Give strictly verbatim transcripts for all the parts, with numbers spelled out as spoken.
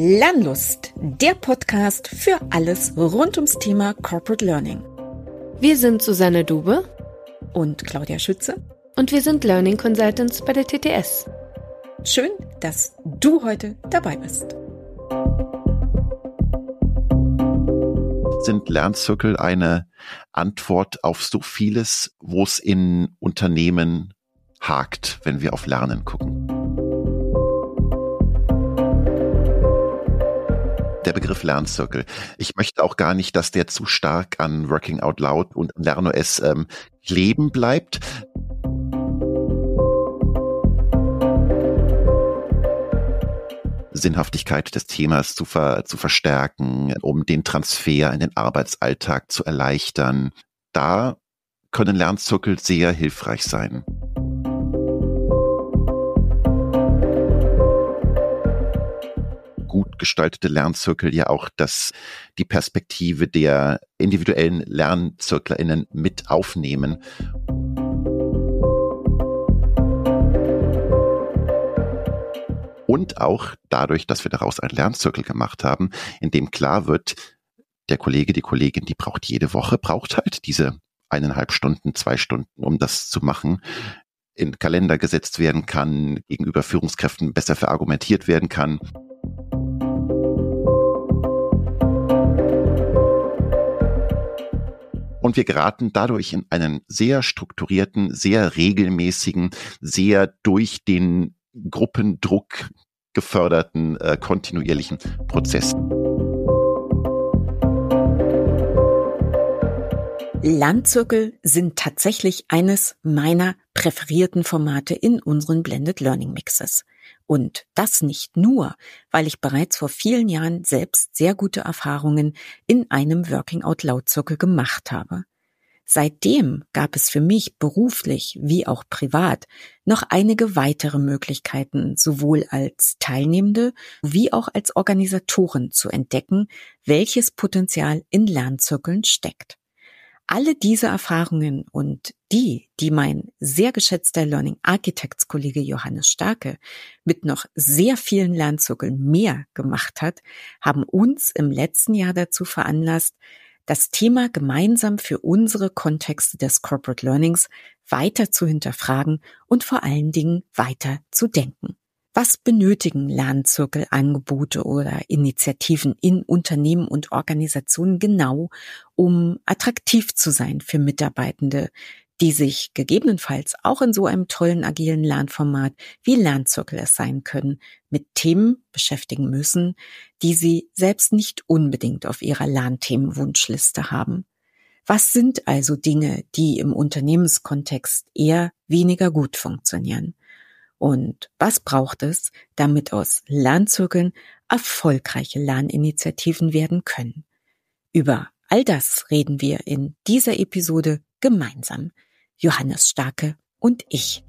Lernlust, der Podcast für alles rund ums Thema Corporate Learning. Wir sind Susanne Dube und Claudia Schütze und wir sind Learning Consultants bei der T T S. Schön, dass du heute dabei bist. Sind Lernzirkel eine Antwort auf so vieles, wo es in Unternehmen hakt, wenn wir auf Lernen gucken? Der Begriff Lernzirkel. Ich möchte auch gar nicht, dass der zu stark an Working Out Loud und LernOS ähm, kleben bleibt. Sinnhaftigkeit des Themas zu, ver, zu verstärken, um den Transfer in den Arbeitsalltag zu erleichtern. Da können Lernzirkel sehr hilfreich sein. Gut gestaltete Lernzirkel ja auch das, die Perspektive der individuellen LernzirklerInnen mit aufnehmen. Und auch dadurch, dass wir daraus einen Lernzirkel gemacht haben, in dem klar wird, der Kollege, die Kollegin, die braucht jede Woche, braucht halt diese eineinhalb Stunden, zwei Stunden, um das zu machen, in Kalender gesetzt werden kann, gegenüber Führungskräften besser verargumentiert werden kann. Und wir geraten dadurch in einen sehr strukturierten, sehr regelmäßigen, sehr durch den Gruppendruck geförderten, äh, kontinuierlichen Prozess. Lernzirkel sind tatsächlich eines meiner präferierten Formate in unseren Blended Learning Mixes. Und das nicht nur, weil ich bereits vor vielen Jahren selbst sehr gute Erfahrungen in einem Working Out Loud Zirkel gemacht habe. Seitdem gab es für mich beruflich wie auch privat noch einige weitere Möglichkeiten, sowohl als Teilnehmende wie auch als Organisatoren zu entdecken, welches Potenzial in Lernzirkeln steckt. Alle diese Erfahrungen und die, die mein sehr geschätzter Learning Architects Kollege Johannes Starke mit noch sehr vielen Lernzirkeln mehr gemacht hat, haben uns im letzten Jahr dazu veranlasst, das Thema gemeinsam für unsere Kontexte des Corporate Learnings weiter zu hinterfragen und vor allen Dingen weiter zu denken. Was benötigen Lernzirkelangebote oder Initiativen in Unternehmen und Organisationen genau, um attraktiv zu sein für Mitarbeitende, die sich gegebenenfalls auch in so einem tollen agilen Lernformat wie Lernzirkel es sein können, mit Themen beschäftigen müssen, die sie selbst nicht unbedingt auf ihrer Lernthemenwunschliste haben? Was sind also Dinge, die im Unternehmenskontext eher weniger gut funktionieren? Und was braucht es, damit aus Lernzirkeln erfolgreiche Lerninitiativen werden können? Über all das reden wir in dieser Episode gemeinsam. Johannes Starke und ich.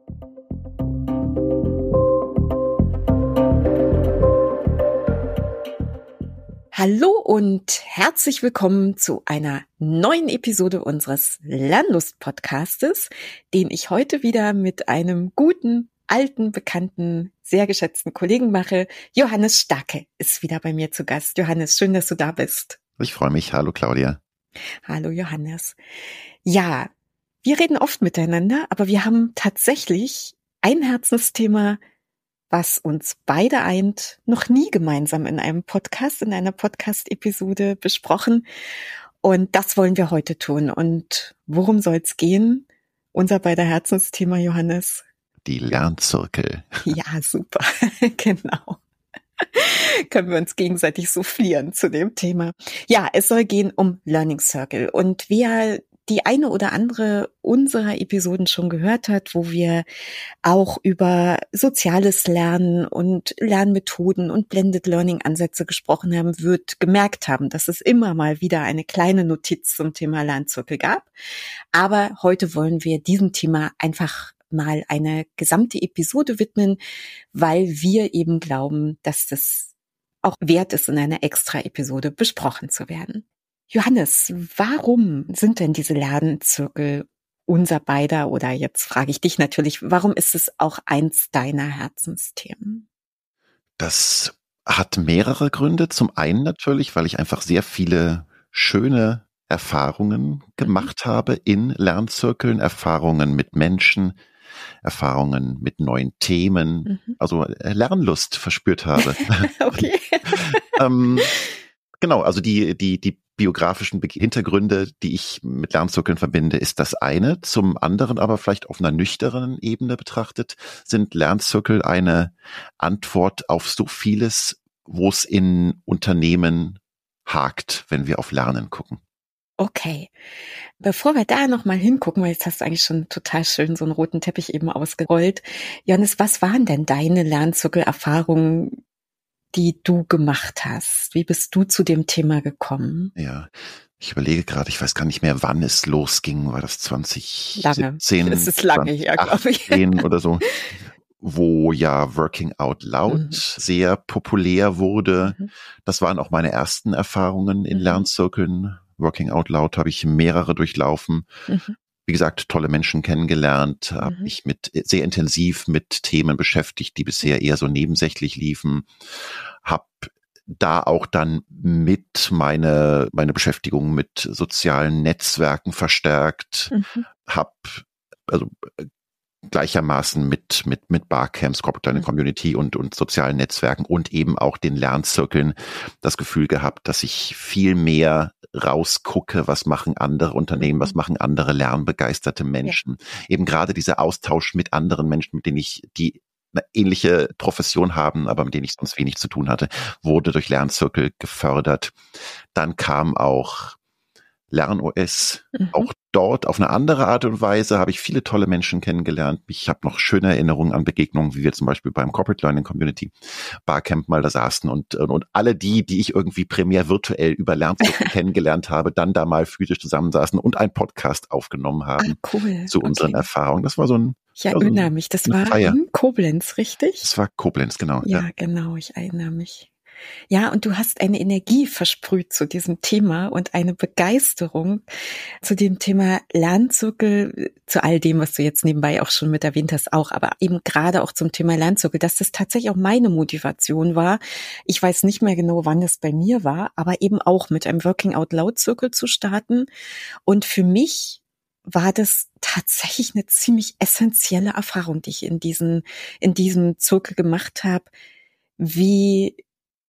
Hallo und herzlich willkommen zu einer neuen Episode unseres Lernlust-Podcastes, den ich heute wieder mit einem guten, alten, bekannten, sehr geschätzten Kollegen mache. Johannes Starke ist wieder bei mir zu Gast. Johannes, schön, dass du da bist. Ich freue mich. Hallo Claudia. Hallo Johannes. Ja, wir reden oft miteinander, aber wir haben tatsächlich ein Herzensthema, was uns beide eint, noch nie gemeinsam in einem Podcast, in einer Podcast-Episode besprochen. Und das wollen wir heute tun. Und worum soll es gehen? Unser beider Herzensthema, Johannes? Die Lernzirkel. Ja, super. Genau. Können wir uns gegenseitig soufflieren zu dem Thema. Ja, es soll gehen um Learning Circle. Und wer die eine oder andere unserer Episoden schon gehört hat, wo wir auch über soziales Lernen und Lernmethoden und Blended Learning Ansätze gesprochen haben, wird gemerkt haben, dass es immer mal wieder eine kleine Notiz zum Thema Lernzirkel gab. Aber heute wollen wir diesem Thema einfach mal eine gesamte Episode widmen, weil wir eben glauben, dass das auch wert ist, in einer extra Episode besprochen zu werden. Johannes, warum sind denn diese Lernzirkel unser beider, oder jetzt frage ich dich natürlich, warum ist es auch eins deiner Herzensthemen? Das hat mehrere Gründe. Zum einen natürlich, weil ich einfach sehr viele schöne Erfahrungen gemacht mhm. habe in Lernzirkeln, Erfahrungen mit Menschen, Erfahrungen mit neuen Themen, mhm. also Lernlust verspürt habe. Okay. ähm, genau, also die, die, die biografischen Hintergründe, die ich mit Lernzirkeln verbinde, ist das eine. Zum anderen aber vielleicht auf einer nüchternen Ebene betrachtet, sind Lernzirkel eine Antwort auf so vieles, wo es in Unternehmen hakt, wenn wir auf Lernen gucken. Okay. Bevor wir da nochmal hingucken, weil jetzt hast du eigentlich schon total schön so einen roten Teppich eben ausgerollt. Johannes, was waren denn deine Lernzirkel-Erfahrungen, die du gemacht hast? Wie bist du zu dem Thema gekommen? Ja, ich überlege gerade, ich weiß gar nicht mehr, wann es losging. War das zwanzig siebzehn? Lange. Es ist lange her, glaube ich. Oder so. Wo ja Working Out Loud mhm. sehr populär wurde. Mhm. Das waren auch meine ersten Erfahrungen in mhm. Lernzirkeln. Working Out Loud habe ich mehrere durchlaufen. Mhm. Wie gesagt, tolle Menschen kennengelernt, mhm. habe mich mit sehr intensiv mit Themen beschäftigt, die bisher eher so nebensächlich liefen. Habe da auch dann mit meine meine Beschäftigung mit sozialen Netzwerken verstärkt. Mhm. Habe also gleichermaßen mit mit mit Barcamps, Corporate Learning Community und und sozialen Netzwerken und eben auch den Lernzirkeln das Gefühl gehabt, dass ich viel mehr rausgucke, was machen andere Unternehmen, was machen andere lernbegeisterte Menschen. Ja. Eben gerade dieser Austausch mit anderen Menschen, mit denen ich die eine ähnliche Profession haben, aber mit denen ich sonst wenig zu tun hatte, wurde durch Lernzirkel gefördert. Dann kam auch LernOS. Mhm. Auch dort auf eine andere Art und Weise habe ich viele tolle Menschen kennengelernt. Ich habe noch schöne Erinnerungen an Begegnungen, wie wir zum Beispiel beim Corporate Learning Community Barcamp mal da saßen und, und alle die, die ich irgendwie primär virtuell über Lernzirkel kennengelernt habe, dann da mal physisch zusammensaßen und einen Podcast aufgenommen haben ah, cool. zu unseren okay. Erfahrungen. Das war so ein Ich erinnere ja, so mich, das war Feier. In Koblenz, richtig? Das war Koblenz, genau. Ja, ja, genau, ich erinnere mich. Ja, und du hast eine Energie versprüht zu diesem Thema und eine Begeisterung zu dem Thema Lernzirkel, zu all dem, was du jetzt nebenbei auch schon mit erwähnt hast, auch, aber eben gerade auch zum Thema Lernzirkel, dass das tatsächlich auch meine Motivation war. Ich weiß nicht mehr genau, wann es bei mir war, aber eben auch mit einem Working Out Loud Zirkel zu starten. Und für mich war das tatsächlich eine ziemlich essentielle Erfahrung, die ich in diesen, in diesem Zirkel gemacht habe, wie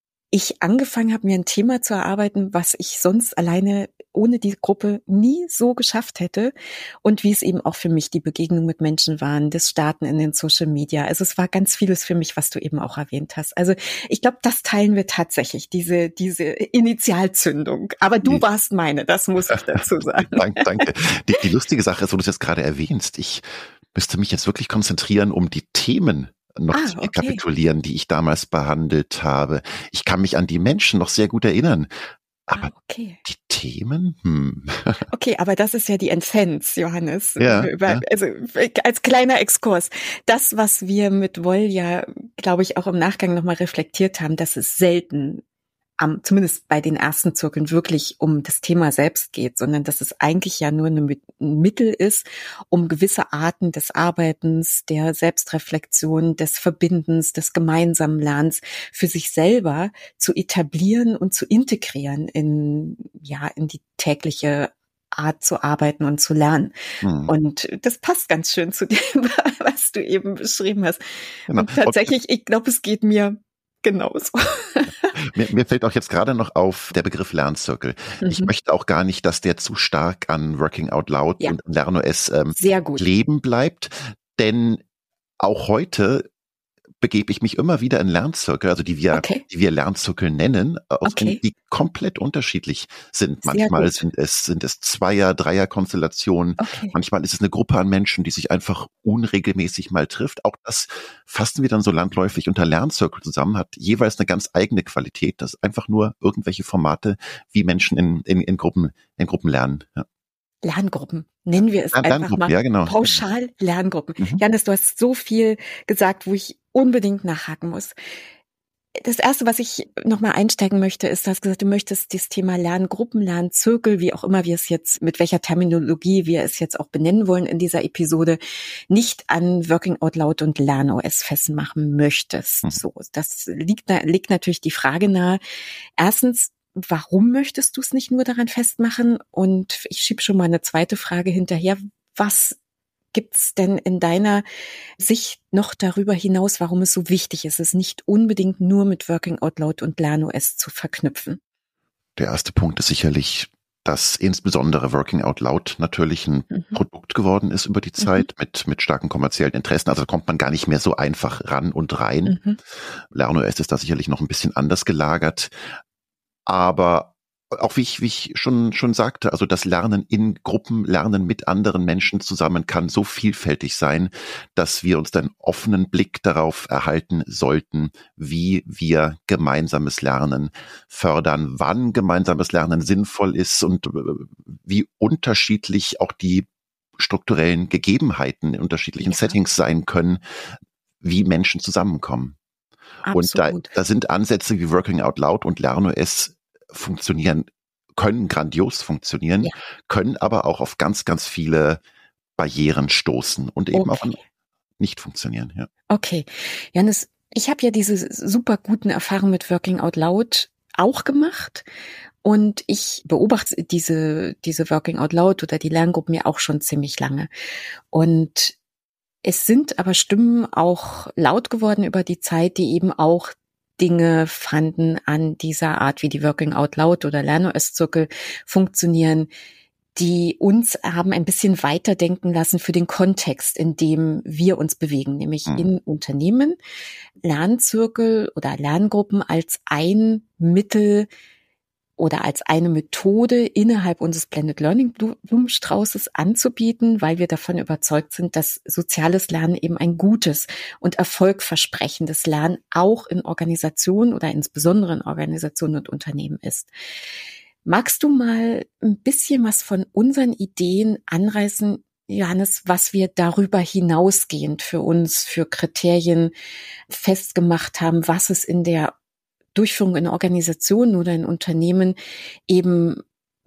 ich angefangen habe, mir ein Thema zu erarbeiten, was ich sonst alleine ohne die Gruppe nie so geschafft hätte und wie es eben auch für mich die Begegnung mit Menschen waren, das Starten in den Social Media. Also es war ganz vieles für mich, was du eben auch erwähnt hast. Also ich glaube, das teilen wir tatsächlich, diese diese Initialzündung. Aber du warst meine, das muss ich dazu sagen. danke, danke. Die, die lustige Sache ist, wo du es jetzt gerade erwähnst, ich müsste mich jetzt wirklich konzentrieren, um die Themen noch ah, zu rekapitulieren, okay. die ich damals behandelt habe. Ich kann mich an die Menschen noch sehr gut erinnern. Aber ah, okay. die Themen? Hm. Okay, aber das ist ja die Essenz, Johannes. Ja, Über, ja. Also als kleiner Exkurs. Das, was wir mit Woll ja, glaube ich, auch im Nachgang nochmal reflektiert haben, dass es selten am, zumindest bei den ersten Zirkeln wirklich um das Thema selbst geht, sondern dass es eigentlich ja nur eine, ein Mittel ist, um gewisse Arten des Arbeitens, der Selbstreflexion, des Verbindens, des gemeinsamen Lernens für sich selber zu etablieren und zu integrieren in, ja, in die tägliche Art zu arbeiten und zu lernen. Hm. Und das passt ganz schön zu dem, was du eben beschrieben hast. Genau. Und tatsächlich, ich glaube, es geht mir genauso. Mir, mir fällt auch jetzt gerade noch auf der Begriff Lernzirkel. Mhm. Ich möchte auch gar nicht, dass der zu stark an Working Out Loud ja. und LernOS ähm, leben bleibt, denn auch heute begebe ich mich immer wieder in Lernzirkel, also die wir, okay. die wir Lernzirkel nennen, aus okay. die komplett unterschiedlich sind. Sehr manchmal gut. sind es, sind es Zweier-, Dreier-Konstellationen. Okay. Manchmal ist es eine Gruppe an Menschen, die sich einfach unregelmäßig mal trifft. Auch das fassen wir dann so landläufig unter Lernzirkel zusammen, hat jeweils eine ganz eigene Qualität. Das ist einfach nur irgendwelche Formate, wie Menschen in, in, in Gruppen, in Gruppen lernen. Ja. Lerngruppen, nennen wir es Lern- einfach mal ja, genau. pauschal Lerngruppen. Mhm. Janis, du hast so viel gesagt, wo ich unbedingt nachhaken muss. das Erste, was ich nochmal einsteigen möchte, ist, du hast gesagt, du möchtest das Thema Lerngruppen, Lernzirkel, wie auch immer wir es jetzt, mit welcher Terminologie wir es jetzt auch benennen wollen in dieser Episode, nicht an Working Out Loud und LernOS festmachen möchtest. Mhm. So, das liegt, liegt natürlich die Frage nahe. Erstens, warum möchtest du es nicht nur daran festmachen? Und ich schiebe schon mal eine zweite Frage hinterher. Was gibt's denn in deiner Sicht noch darüber hinaus, warum es so wichtig ist, es nicht unbedingt nur mit Working Out Loud und LernOS zu verknüpfen? Der erste Punkt ist sicherlich, dass insbesondere Working Out Loud natürlich ein mhm. Produkt geworden ist über die Zeit mhm. mit mit starken kommerziellen Interessen. Also da kommt man gar nicht mehr so einfach ran und rein. Mhm. LernOS ist da sicherlich noch ein bisschen anders gelagert. Aber auch wie ich, wie ich schon, schon sagte, also das Lernen in Gruppen, Lernen mit anderen Menschen zusammen kann so vielfältig sein, dass wir uns einen offenen Blick darauf erhalten sollten, wie wir gemeinsames Lernen fördern, wann gemeinsames Lernen sinnvoll ist und wie unterschiedlich auch die strukturellen Gegebenheiten in unterschiedlichen ja. Settings sein können, wie Menschen zusammenkommen. Absolut. Und da, da sind Ansätze wie Working Out Loud und LernOS funktionieren, können grandios funktionieren, ja. können aber auch auf ganz, ganz viele Barrieren stoßen und eben okay. auch nicht funktionieren. Ja. Okay. Janis, ich habe ja diese super guten Erfahrungen mit Working Out Loud auch gemacht und ich beobachte diese, diese Working Out Loud oder die Lerngruppen ja auch schon ziemlich lange. Und es sind aber Stimmen auch laut geworden über die Zeit, die eben auch Dinge fanden an dieser Art, wie die Working Out Loud oder LernOS-Zirkel funktionieren, die uns haben ein bisschen weiterdenken lassen für den Kontext, in dem wir uns bewegen, nämlich mhm. in Unternehmen, Lernzirkel oder Lerngruppen als ein Mittel oder als eine Methode innerhalb unseres Blended Learning Blumenstraußes anzubieten, weil wir davon überzeugt sind, dass soziales Lernen eben ein gutes und erfolgversprechendes Lernen auch in Organisationen oder insbesondere in Organisationen und Unternehmen ist. Magst du mal ein bisschen was von unseren Ideen anreißen, Johannes, was wir darüber hinausgehend für uns, für Kriterien festgemacht haben, was es in der Durchführung in Organisationen oder in Unternehmen eben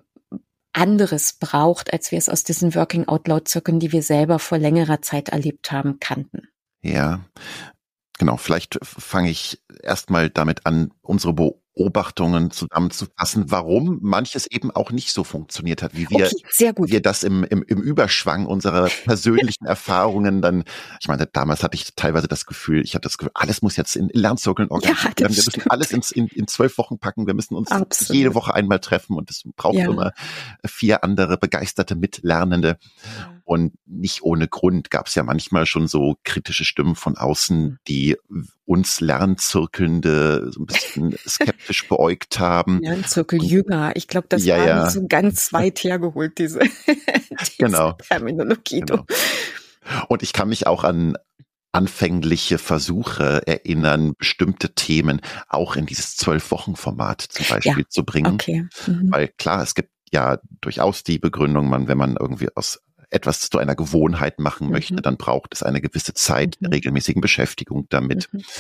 anderes braucht, als wir es aus diesen Working Out Loud Zirkeln, die wir selber vor längerer Zeit erlebt haben, kannten. Ja, genau. Vielleicht fange ich erstmal damit an, unsere Beobachtungen zusammenzufassen, warum manches eben auch nicht so funktioniert hat, wie wir, okay, sehr gut. wir das im, im, im Überschwang unserer persönlichen Erfahrungen dann, ich meine, damals hatte ich teilweise das Gefühl, ich hatte das Gefühl, alles muss jetzt in Lernzirkeln organisiert werden. Ja, wir müssen alles ins, in, in zwölf Wochen packen, wir müssen uns Absolut. jede Woche einmal treffen und es braucht ja. immer vier andere begeisterte Mitlernende. Ja. Und nicht ohne Grund gab es ja manchmal schon so kritische Stimmen von außen, die uns Lernzirkelnde so ein bisschen skeptisch beäugt haben. Lernzirkeljünger, ich glaube, das ja, war ja. nicht so ganz weit hergeholt, diese, diese genau. Terminologie. Genau. Und ich kann mich auch an anfängliche Versuche erinnern, bestimmte Themen auch in dieses Zwölf-Wochen-Format zum Beispiel ja. zu bringen. Okay. Mhm. Weil klar, es gibt ja durchaus die Begründung, man, wenn man irgendwie aus etwas zu einer Gewohnheit machen mhm. möchte, dann braucht es eine gewisse Zeit mhm. der regelmäßigen Beschäftigung damit. Mhm.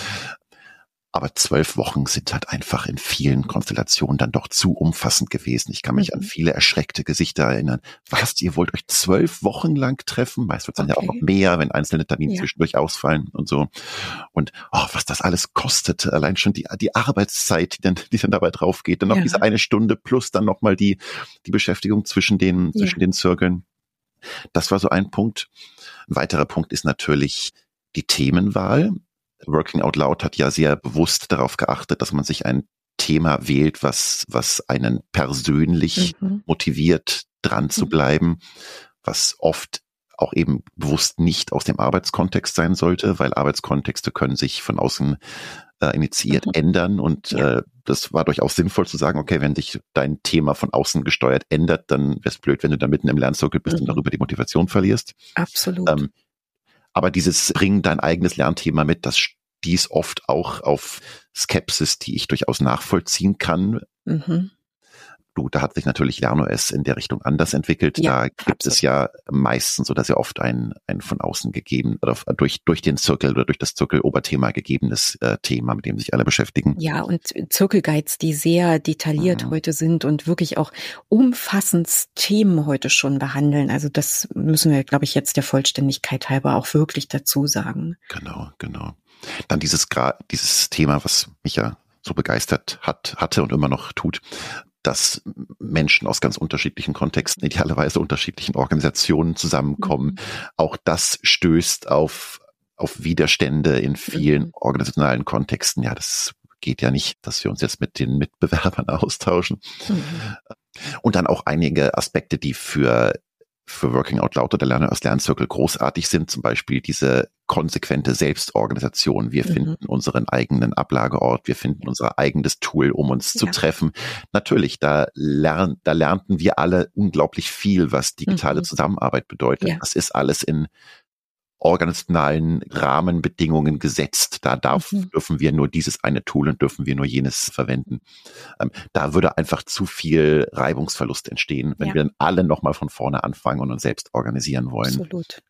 Aber zwölf Wochen sind halt einfach in vielen Konstellationen dann doch zu umfassend gewesen. Ich kann mich mhm. an viele erschreckte Gesichter erinnern. Was, ihr wollt euch zwölf Wochen lang treffen? Meist wird es dann okay. ja auch noch mehr, wenn einzelne Termine ja. zwischendurch ausfallen und so. Und oh, was das alles kostet, allein schon die die Arbeitszeit, die dann, die dann dabei drauf geht. Dann noch ja. diese eine Stunde plus dann nochmal die die Beschäftigung zwischen den ja. zwischen den Zirkeln. Das war so ein Punkt. Ein weiterer Punkt ist natürlich die Themenwahl. Working Out Loud hat ja sehr bewusst darauf geachtet, dass man sich ein Thema wählt, was, was einen persönlich mhm. motiviert, dran zu bleiben, was oft auch eben bewusst nicht aus dem Arbeitskontext sein sollte, weil Arbeitskontexte können sich von außen äh, initiiert mhm. ändern und ja. äh, das war durchaus sinnvoll zu sagen, okay, wenn sich dein Thema von außen gesteuert ändert, dann wäre es blöd, wenn du da mitten im Lernzirkel bist mhm. und darüber die Motivation verlierst. Absolut. Ähm, aber dieses Bring dein eigenes Lernthema mit, das stieß oft auch auf Skepsis, die ich durchaus nachvollziehen kann. Mhm. Du, da hat sich natürlich LernOS in der Richtung anders entwickelt. Ja, da gibt absolut. es ja meistens oder sehr oft ein, ein von außen gegeben oder durch, durch den Zirkel oder durch das Zirkel-Oberthema gegebenes äh, Thema, mit dem sich alle beschäftigen. Ja, und Zirkelguides, die sehr detailliert Mhm. heute sind und wirklich auch umfassend Themen heute schon behandeln. Also das müssen wir, glaube ich, jetzt der Vollständigkeit halber auch wirklich dazu sagen. Genau, genau. Dann dieses, Gra- dieses Thema, was mich ja so begeistert hat, hatte und immer noch tut, dass Menschen aus ganz unterschiedlichen Kontexten, idealerweise unterschiedlichen Organisationen zusammenkommen. Mhm. Auch das stößt auf, auf Widerstände in vielen Mhm. organisationalen Kontexten. Ja, das geht ja nicht, dass wir uns jetzt mit den Mitbewerbern austauschen. Mhm. Und dann auch einige Aspekte, die für für Working Out Loud oder Lernen aus Lernzirkel großartig sind, zum Beispiel diese konsequente Selbstorganisation. Wir Mhm. finden unseren eigenen Ablageort, wir finden unser eigenes Tool, um uns zu Ja. treffen. Natürlich, da, lern, da lernten wir alle unglaublich viel, was digitale Mhm. Zusammenarbeit bedeutet. Ja. Das ist alles in organisationalen Rahmenbedingungen gesetzt. Da darf, Mhm. dürfen wir nur dieses eine Tool und dürfen wir nur jenes verwenden. Ähm, da würde einfach zu viel Reibungsverlust entstehen, wenn Ja. wir dann alle nochmal von vorne anfangen und uns selbst organisieren wollen. Absolut.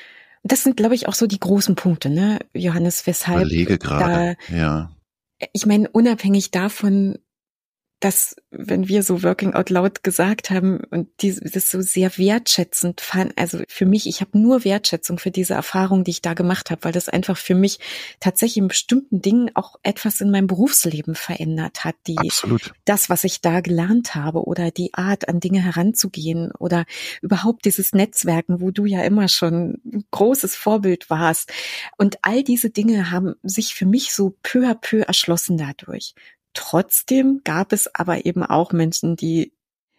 Das sind, glaube ich, auch so die großen Punkte, ne, Johannes, weshalb Überlege gerade, da, ja. ich meine, unabhängig davon, dass, wenn wir so Working Out Loud gesagt haben und die, das so sehr wertschätzend fand, also für mich, ich habe nur Wertschätzung für diese Erfahrung, die ich da gemacht habe, weil das einfach für mich tatsächlich in bestimmten Dingen auch etwas in meinem Berufsleben verändert hat, die Absolut. das, was ich da gelernt habe oder die Art, an Dinge heranzugehen oder überhaupt dieses Netzwerken, wo du ja immer schon ein großes Vorbild warst. Und all diese Dinge haben sich für mich so peu à peu erschlossen dadurch. Trotzdem gab es aber eben auch Menschen, die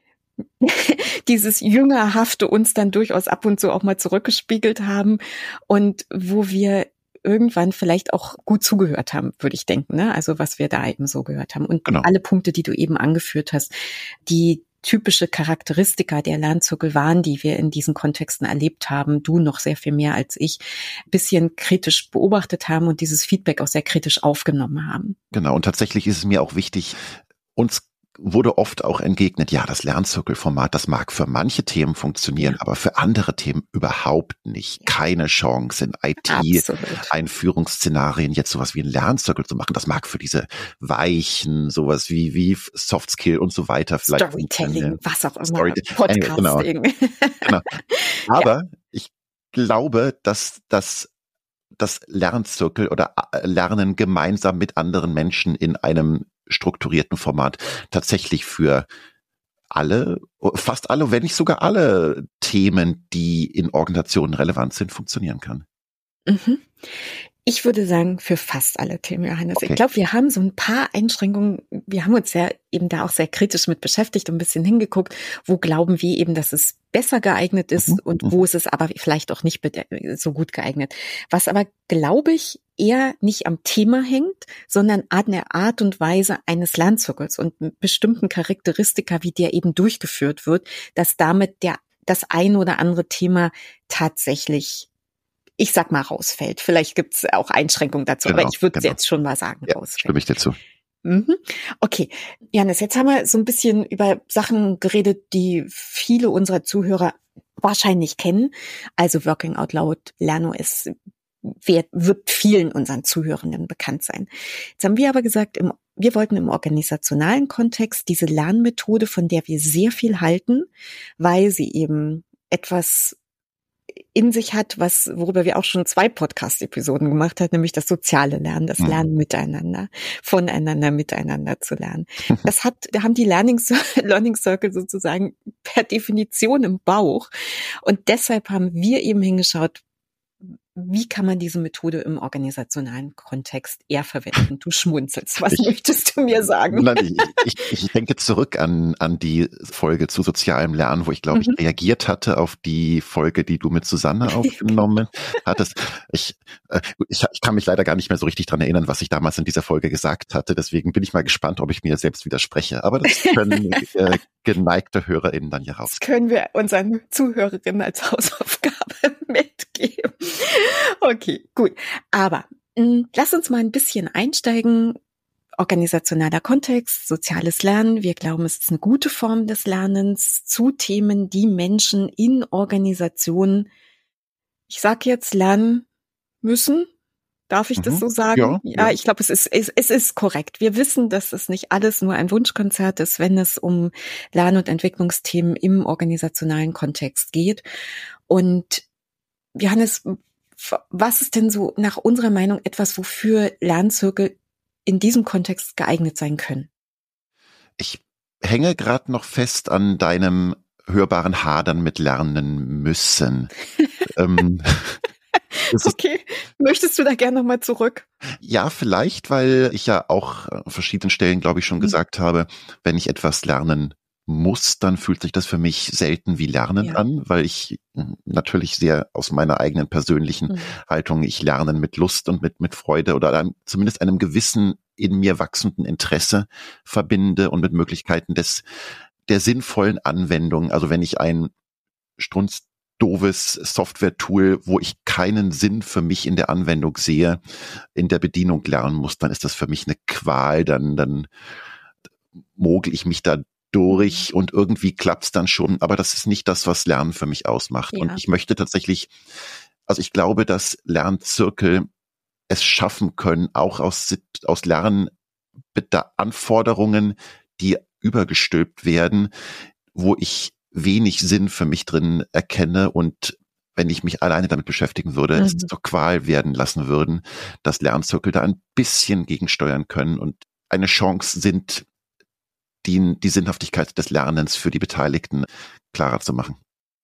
dieses Jüngerhafte uns dann durchaus ab und zu auch mal zurückgespiegelt haben und wo wir irgendwann vielleicht auch gut zugehört haben, würde ich denken, ne? Also was wir da eben so gehört haben. Und Genau. alle Punkte, die du eben angeführt hast, die typische Charakteristika der Lernzirkel waren, die wir in diesen Kontexten erlebt haben, du noch sehr viel mehr als ich, bisschen kritisch beobachtet haben und dieses Feedback auch sehr kritisch aufgenommen haben. Genau. Und tatsächlich ist es mir auch wichtig, uns wurde oft auch entgegnet, ja, das Lernzirkelformat, das mag für manche Themen funktionieren, Ja. aber für andere Themen überhaupt nicht. Keine Chance in I Absolut. T-Einführungsszenarien jetzt sowas wie ein Lernzirkel zu machen. Das mag für diese weichen, sowas wie, wie Soft Skill und so weiter vielleicht Storytelling, funktionieren. was auch immer, Story- Podcasting. Anyway, genau. Aber ich glaube, dass das das Lernzirkel oder Lernen gemeinsam mit anderen Menschen in einem strukturierten Format tatsächlich für alle, fast alle, wenn nicht sogar alle Themen, die in Organisationen relevant sind, funktionieren kann. Mhm. Ich würde sagen, für fast alle Themen, Johannes. Okay. Ich glaube, wir haben so ein paar Einschränkungen. Wir haben uns ja eben da auch sehr kritisch mit beschäftigt und ein bisschen hingeguckt, wo glauben wir eben, dass es besser geeignet ist Mhm. und wo ist es aber vielleicht auch nicht so gut geeignet. Was aber, glaube ich, eher nicht am Thema hängt, sondern an der Art und Weise eines Lernzirkels und bestimmten Charakteristika, wie der eben durchgeführt wird, dass damit der das ein oder andere Thema tatsächlich, ich sag mal, rausfällt. Vielleicht gibt's auch Einschränkungen dazu, Genau, aber ich würde genau. jetzt schon mal sagen, Ja, rausfällt. stimme ich dir zu. Mhm. Okay, Janis, jetzt haben wir so ein bisschen über Sachen geredet, die viele unserer Zuhörer wahrscheinlich kennen. Also Working Out Loud, LernOS wird, wird vielen unseren Zuhörenden bekannt sein. Jetzt haben wir aber gesagt, im, wir wollten im organisationalen Kontext diese Lernmethode, von der wir sehr viel halten, weil sie eben etwas in sich hat, was, worüber wir auch schon zwei Podcast-Episoden gemacht haben, nämlich das soziale Lernen, das Mhm. Lernen miteinander, voneinander, miteinander zu lernen. Das hat, da haben die Learning, Learning Circle sozusagen per Definition im Bauch. Und deshalb haben wir eben hingeschaut, wie kann man diese Methode im organisationalen Kontext eher verwenden? Du schmunzelst. Was Ich- möchtest du mir sagen? Nein, ich, ich, ich denke zurück an, an die Folge zu sozialem Lernen, wo ich, glaube ich, Mhm. reagiert hatte auf die Folge, die du mit Susanne aufgenommen hattest. Ich, äh, ich, ich kann mich leider gar nicht mehr so richtig dran erinnern, was ich damals in dieser Folge gesagt hatte. Deswegen bin ich mal gespannt, ob ich mir selbst widerspreche. Aber das können äh, geneigte HörerInnen dann ja raus. Das können wir unseren Zuhörerinnen als Hausaufgabe mitgeben. Okay, gut. Aber mh, lass uns mal ein bisschen einsteigen. organisationaler Kontext, soziales Lernen. Wir glauben, es ist eine gute Form des Lernens zu Themen, die Menschen in Organisationen, ich sage jetzt, lernen müssen. Darf ich das Mhm. so sagen? Ja, Ja, ja. ich glaube, es ist, es, es ist korrekt. Wir wissen, dass es nicht alles nur ein Wunschkonzert ist, wenn es um Lern- und Entwicklungsthemen im organisationalen Kontext geht. Und Johannes, was ist denn so nach unserer Meinung etwas, wofür Lernzirkel in diesem Kontext geeignet sein können? Ich hänge gerade noch fest an deinem hörbaren Hadern mit lernen müssen. ähm, das ist, Okay, möchtest du da gerne nochmal zurück? ja, vielleicht, weil ich ja auch an verschiedenen Stellen, glaube ich, schon Mhm. gesagt habe, wenn ich etwas lernen muss, dann fühlt sich das für mich selten wie Lernen Ja. an, weil ich mm, natürlich sehr aus meiner eigenen persönlichen Mhm. Haltung, ich Lernen mit Lust und mit, mit Freude oder einem, zumindest einem gewissen in mir wachsenden Interesse verbinde und mit Möglichkeiten des, der sinnvollen Anwendung. Also wenn ich ein strunzdoofes Software-Tool, wo ich keinen Sinn für mich in der Anwendung sehe, in der Bedienung lernen muss, dann ist das für mich eine Qual, dann, dann mogel ich mich da durch und irgendwie klappt's dann schon, aber das ist nicht das, was Lernen für mich ausmacht. Ja. Und ich möchte tatsächlich, also ich glaube, dass Lernzirkel es schaffen können, auch aus, aus Lernanforderungen, die übergestülpt werden, wo ich wenig Sinn für mich drin erkenne und wenn ich mich alleine damit beschäftigen würde, Mhm. es zur Qual werden lassen würden, dass Lernzirkel da ein bisschen gegensteuern können und eine Chance sind, die, die Sinnhaftigkeit des Lernens für die Beteiligten klarer zu machen.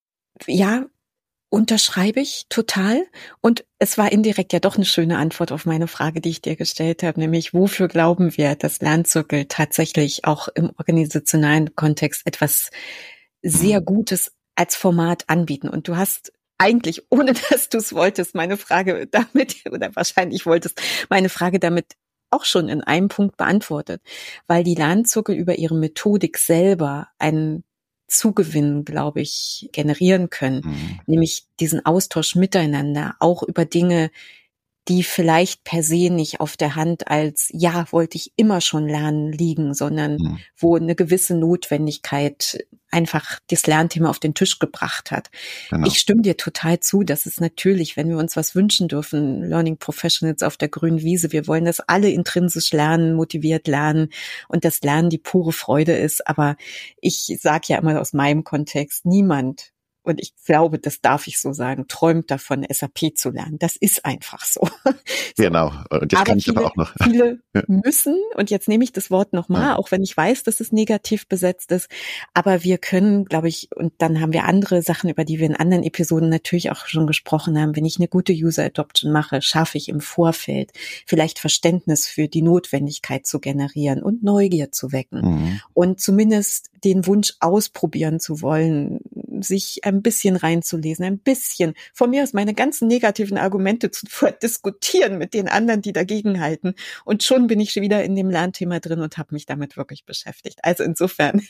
Ja, unterschreibe ich total. Und es war indirekt ja doch eine schöne Antwort auf meine Frage, die ich dir gestellt habe, nämlich wofür glauben wir, dass Lernzirkel tatsächlich auch im organisationalen Kontext etwas sehr Gutes als Format anbieten. Und du hast eigentlich, ohne dass du es wolltest, meine Frage damit, oder wahrscheinlich wolltest, meine Frage damit auch schon in einem Punkt beantwortet, weil die Lernzirkel über ihre Methodik selber einen Zugewinn, glaube ich, generieren können, Mhm. nämlich diesen Austausch miteinander, auch über Dinge, die vielleicht per se nicht auf der Hand als, ja, wollte ich immer schon lernen liegen, sondern Mhm. wo eine gewisse Notwendigkeit einfach das Lernthema auf den Tisch gebracht hat. Genau. Ich stimme dir total zu, dass es natürlich, wenn wir uns was wünschen dürfen, Learning Professionals auf der grünen Wiese, wir wollen, dass alle intrinsisch lernen, motiviert lernen und das Lernen die pure Freude ist. Aber ich sage ja immer aus meinem Kontext, niemand, und ich glaube, das darf ich so sagen, träumt davon, S A P zu lernen. Das ist einfach so. So. Genau. Und jetzt aber kann ich viele, aber auch noch. viele Ja. müssen, und jetzt nehme ich das Wort nochmal, Ja. auch wenn ich weiß, dass es negativ besetzt ist, aber wir können, glaube ich, und dann haben wir andere Sachen, über die wir in anderen Episoden natürlich auch schon gesprochen haben, wenn ich eine gute User Adoption mache, schaffe ich im Vorfeld vielleicht Verständnis für die Notwendigkeit zu generieren und Neugier zu wecken Mhm. und zumindest den Wunsch ausprobieren zu wollen, sich ein bisschen reinzulesen, ein bisschen, von mir aus meine ganzen negativen Argumente zu diskutieren mit den anderen, die dagegen halten. Und schon bin ich schon wieder in dem Lernthema drin und habe mich damit wirklich beschäftigt. Also insofern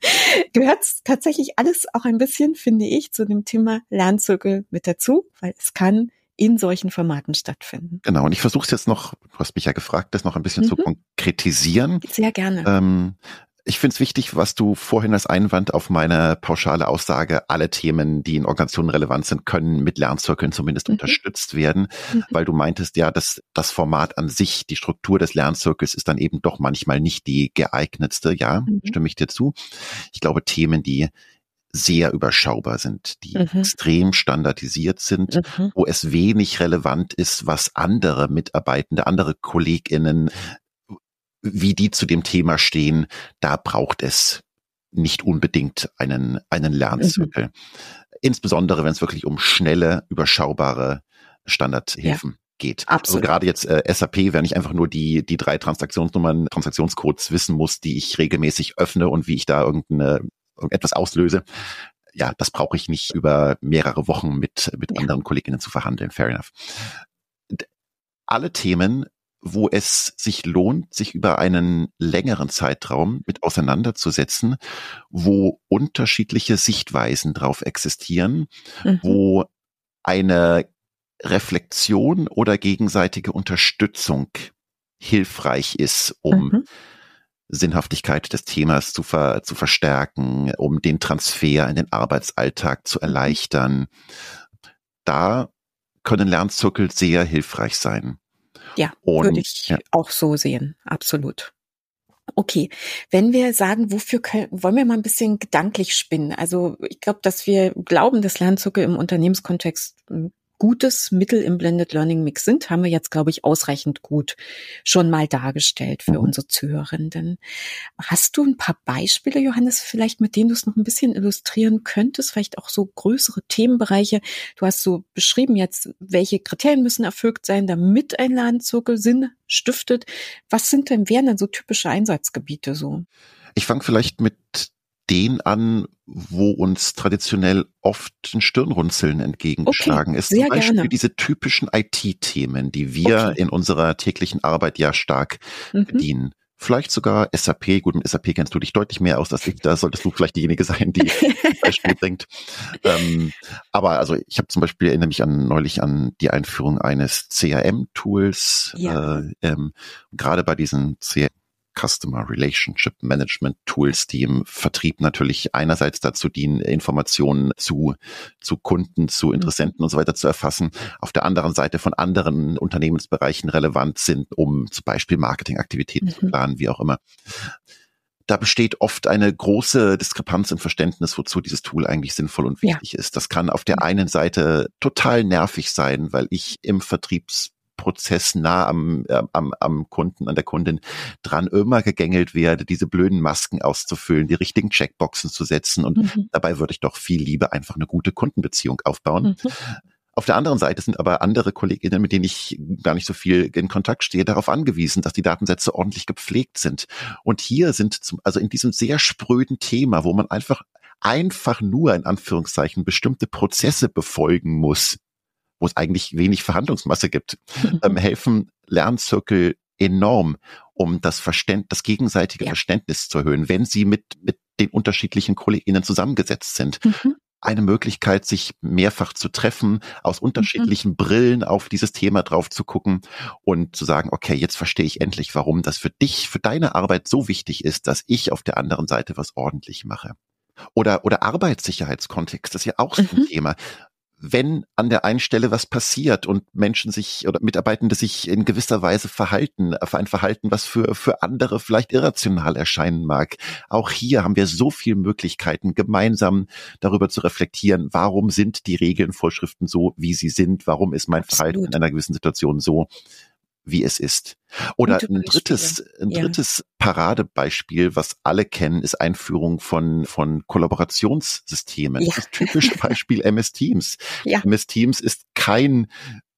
gehört tatsächlich alles auch ein bisschen, finde ich, zu dem Thema Lernzirkel mit dazu, weil es kann in solchen Formaten stattfinden. Genau. Und ich versuche es jetzt noch, du hast mich ja gefragt, das noch ein bisschen Mhm. zu konkretisieren. Sehr gerne. Ähm, Ich finde es wichtig, was du vorhin als Einwand auf meine pauschale Aussage, alle Themen, die in Organisationen relevant sind, können mit Lernzirkeln zumindest Mhm. unterstützt werden, Mhm. weil du meintest ja, dass das Format an sich, die Struktur des Lernzirkels ist dann eben doch manchmal nicht die geeignetste. Ja, Mhm. stimme ich dir zu. Ich glaube, Themen, die sehr überschaubar sind, die Mhm. extrem standardisiert sind, Mhm. wo es wenig relevant ist, was andere Mitarbeitende, andere KollegInnen, wie die zu dem Thema stehen, da braucht es nicht unbedingt einen, einen Lernzirkel. Mhm. Insbesondere, wenn es wirklich um schnelle, überschaubare Standardhilfen ja. geht. Absolut. Also gerade jetzt äh, S A P, wenn ich einfach nur die, die drei Transaktionsnummern, Transaktionscodes wissen muss, die ich regelmäßig öffne und wie ich da irgendeine, irgendetwas auslöse, ja, das brauche ich nicht über mehrere Wochen mit, mit ja. anderen Kolleginnen zu verhandeln. Fair enough. Alle Themen, wo es sich lohnt, sich über einen längeren Zeitraum mit auseinanderzusetzen, wo unterschiedliche Sichtweisen drauf existieren, mhm. wo eine Reflexion oder gegenseitige Unterstützung hilfreich ist, um mhm. Sinnhaftigkeit des Themas zu, ver, zu verstärken, um den Transfer in den Arbeitsalltag zu erleichtern. Da können Lernzirkel sehr hilfreich sein. Ja, Und, würde ich ja. auch so sehen, absolut. Okay, wenn wir sagen, wofür können, wollen wir mal ein bisschen gedanklich spinnen? Also ich glaube, dass wir glauben, dass Lernzirkel im Unternehmenskontext ein gutes Mittel im Blended Learning Mix sind, haben wir jetzt, glaube ich, ausreichend gut schon mal dargestellt für unsere Zuhörenden. Hast du ein paar Beispiele, Johannes, vielleicht mit denen du es noch ein bisschen illustrieren könntest? Vielleicht auch so größere Themenbereiche. Du hast so beschrieben jetzt, welche Kriterien müssen erfüllt sein, damit ein Lernzirkel Sinn stiftet. Was sind denn, wären denn so typische Einsatzgebiete so? Ich fange vielleicht mit den an, wo uns traditionell oft ein Stirnrunzeln entgegengeschlagen okay, ist. Zum Beispiel gerne. Diese typischen I T-Themen, die wir okay. in unserer täglichen Arbeit ja stark mhm. bedienen. Vielleicht sogar S A P. Gut, mit S A P kennst du dich deutlich mehr aus als ich. Da solltest du vielleicht diejenige sein, die das Beispiel bringt. Ähm, aber also ich habe zum Beispiel, erinnere mich an neulich an die Einführung eines C R M-Tools. Ja. Äh, ähm, gerade bei diesen C R M Customer Relationship Management Tools, die im Vertrieb natürlich einerseits dazu dienen, Informationen zu, zu Kunden, zu Interessenten und so weiter zu erfassen, auf der anderen Seite von anderen Unternehmensbereichen relevant sind, um zum Beispiel Marketingaktivitäten mhm. zu planen, wie auch immer. Da besteht oft eine große Diskrepanz im Verständnis, wozu dieses Tool eigentlich sinnvoll und wichtig ja. ist. Das kann auf der einen Seite total nervig sein, weil ich im Vertriebs Prozess nah am, äh, am, am Kunden, an der Kundin dran immer gegängelt werde, diese blöden Masken auszufüllen, die richtigen Checkboxen zu setzen und mhm. dabei würde ich doch viel lieber einfach eine gute Kundenbeziehung aufbauen. Mhm. Auf der anderen Seite sind aber andere Kolleginnen, mit denen ich gar nicht so viel in Kontakt stehe, darauf angewiesen, dass die Datensätze ordentlich gepflegt sind. Und hier sind, zum, also in diesem sehr spröden Thema, wo man einfach, einfach nur in Anführungszeichen bestimmte Prozesse befolgen muss, wo es eigentlich wenig Verhandlungsmasse gibt, ähm, helfen Lernzirkel enorm, um das Verständnis, das gegenseitige ja. Verständnis zu erhöhen, wenn sie mit, mit den unterschiedlichen KollegInnen zusammengesetzt sind. Mhm. Eine Möglichkeit, sich mehrfach zu treffen, aus unterschiedlichen mhm. Brillen auf dieses Thema drauf zu gucken und zu sagen, okay, jetzt verstehe ich endlich, warum das für dich, für deine Arbeit so wichtig ist, dass ich auf der anderen Seite was ordentlich mache. Oder, oder Arbeitssicherheitskontext, das ist ja auch so ein mhm. Thema. Wenn an der einen Stelle was passiert und Menschen sich oder Mitarbeitende sich in gewisser Weise verhalten, für ein Verhalten, was für, für andere vielleicht irrational erscheinen mag. Auch hier haben wir so viele Möglichkeiten, gemeinsam darüber zu reflektieren, warum sind die Regeln, Vorschriften so, wie sie sind? Warum ist mein Absolut. Verhalten in einer gewissen Situation so, wie es ist? Oder ein drittes, ein drittes ja. Paradebeispiel, was alle kennen, ist Einführung von, von Kollaborationssystemen. Ja. Das ist typisch Beispiel M S Teams. Ja. M S Teams ist kein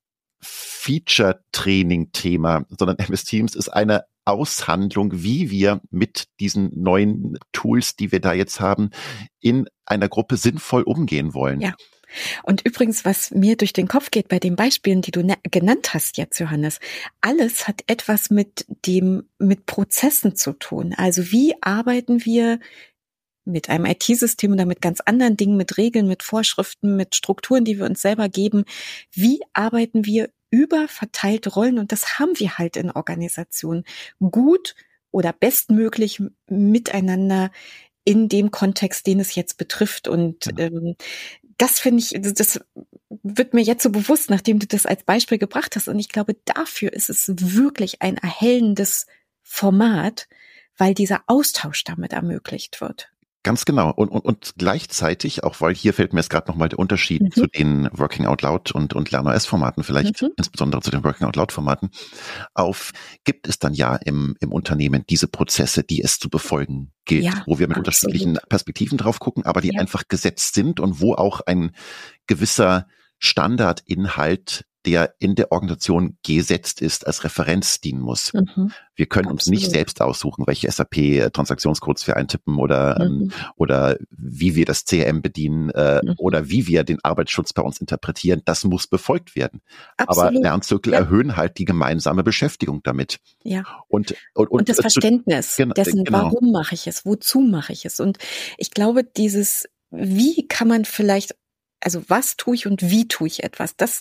Feature-Training-Thema, sondern M S Teams ist eine Aushandlung, wie wir mit diesen neuen Tools, die wir da jetzt haben, in einer Gruppe sinnvoll umgehen wollen. Ja. Und übrigens, was mir durch den Kopf geht bei den Beispielen, die du ne- genannt hast jetzt, Johannes, alles hat etwas mit dem, mit Prozessen zu tun. Also wie arbeiten wir mit einem I T-System oder mit ganz anderen Dingen, mit Regeln, mit Vorschriften, mit Strukturen, die wir uns selber geben? Wie arbeiten wir über verteilte Rollen? Und das haben wir halt in Organisationen gut oder bestmöglich miteinander in dem Kontext, den es jetzt betrifft. Und ja. ähm, das finde ich, das wird mir jetzt so bewusst, nachdem du das als Beispiel gebracht hast. Und ich glaube, dafür ist es wirklich ein erhellendes Format, weil dieser Austausch damit ermöglicht wird. Ganz genau. Und, und, und gleichzeitig, auch weil hier fällt mir jetzt gerade nochmal der Unterschied mhm. zu den Working Out Loud und, und LernOS-Formaten, vielleicht mhm. insbesondere zu den Working Out Loud-Formaten, auf, gibt es dann ja im, im Unternehmen diese Prozesse, die es zu befolgen gilt, ja, wo wir mit absolut. unterschiedlichen Perspektiven drauf gucken, aber die ja. einfach gesetzt sind und wo auch ein gewisser Standardinhalt, der in der Organisation gesetzt ist, als Referenz dienen muss. Mhm. Wir können Absolut. uns nicht selbst aussuchen, welche S A P-Transaktionscodes wir eintippen oder mhm. ähm, oder wie wir das C R M bedienen äh, mhm. oder wie wir den Arbeitsschutz bei uns interpretieren. Das muss befolgt werden. Absolut. Aber Lernzirkel ja. erhöhen halt die gemeinsame Beschäftigung damit. Ja. Und, und, und, und das Verständnis zu, dessen, genau. warum mache ich es, wozu mache ich es. Und ich glaube, dieses, wie kann man vielleicht, also was tue ich und wie tue ich etwas, das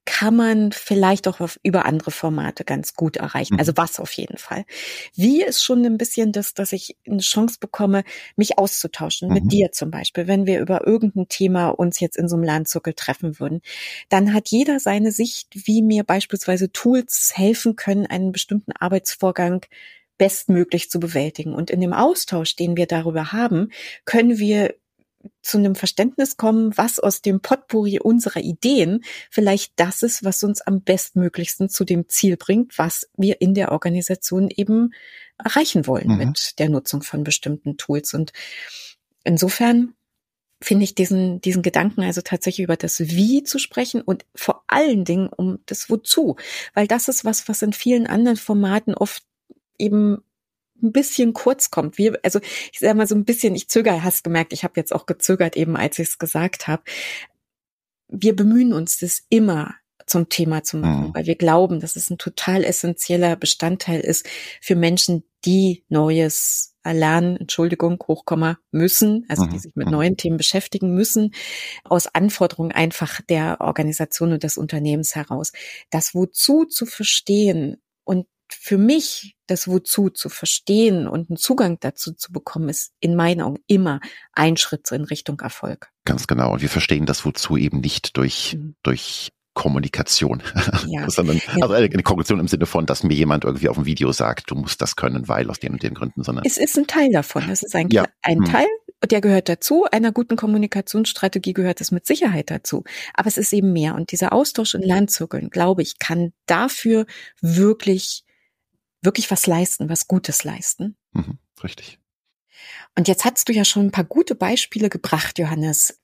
kann man vielleicht auch auf, über andere Formate ganz gut erreichen. Mhm. Also was auf jeden Fall. Wie ist schon ein bisschen das, dass ich eine Chance bekomme, mich auszutauschen, mhm. mit dir zum Beispiel. Wenn wir über irgendein Thema uns jetzt in so einem Lernzirkel treffen würden, dann hat jeder seine Sicht, wie mir beispielsweise Tools helfen können, einen bestimmten Arbeitsvorgang bestmöglich zu bewältigen. Und in dem Austausch, den wir darüber haben, können wir zu einem Verständnis kommen, was aus dem Potpourri unserer Ideen vielleicht das ist, was uns am bestmöglichsten zu dem Ziel bringt, was wir in der Organisation eben erreichen wollen mhm. mit der Nutzung von bestimmten Tools. Und insofern finde ich diesen, diesen Gedanken also tatsächlich über das Wie zu sprechen und vor allen Dingen um das Wozu, weil das ist was, was in vielen anderen Formaten oft eben ein bisschen kurz kommt. Wir, also ich sage mal so ein bisschen, ich zögere, hast gemerkt, ich habe jetzt auch gezögert eben, als ich es gesagt habe. Wir bemühen uns, das immer zum Thema zu machen, mhm. weil wir glauben, dass es ein total essentieller Bestandteil ist für Menschen, die Neues erlernen, Entschuldigung, Hochkomma, müssen, also die sich mit neuen Themen beschäftigen müssen, aus Anforderungen einfach der Organisation und des Unternehmens heraus. Das Wozu zu verstehen und für mich das Wozu zu verstehen und einen Zugang dazu zu bekommen, ist in meinen Augen immer ein Schritt in Richtung Erfolg. Ganz genau. Und wir verstehen das Wozu eben nicht durch, mhm. durch Kommunikation, ja. sondern also eine Kommunikation im Sinne von, dass mir jemand irgendwie auf dem Video sagt, du musst das können, weil aus den und den Gründen, sondern es ist ein Teil davon. Es ist ein, ja. ein hm. Teil, der gehört dazu. Einer guten Kommunikationsstrategie gehört es mit Sicherheit dazu. Aber es ist eben mehr. Und dieser Austausch in Lernzirkeln, glaube ich, kann dafür wirklich wirklich was leisten, was Gutes leisten. Mhm, richtig. Und jetzt hast du ja schon ein paar gute Beispiele gebracht, Johannes,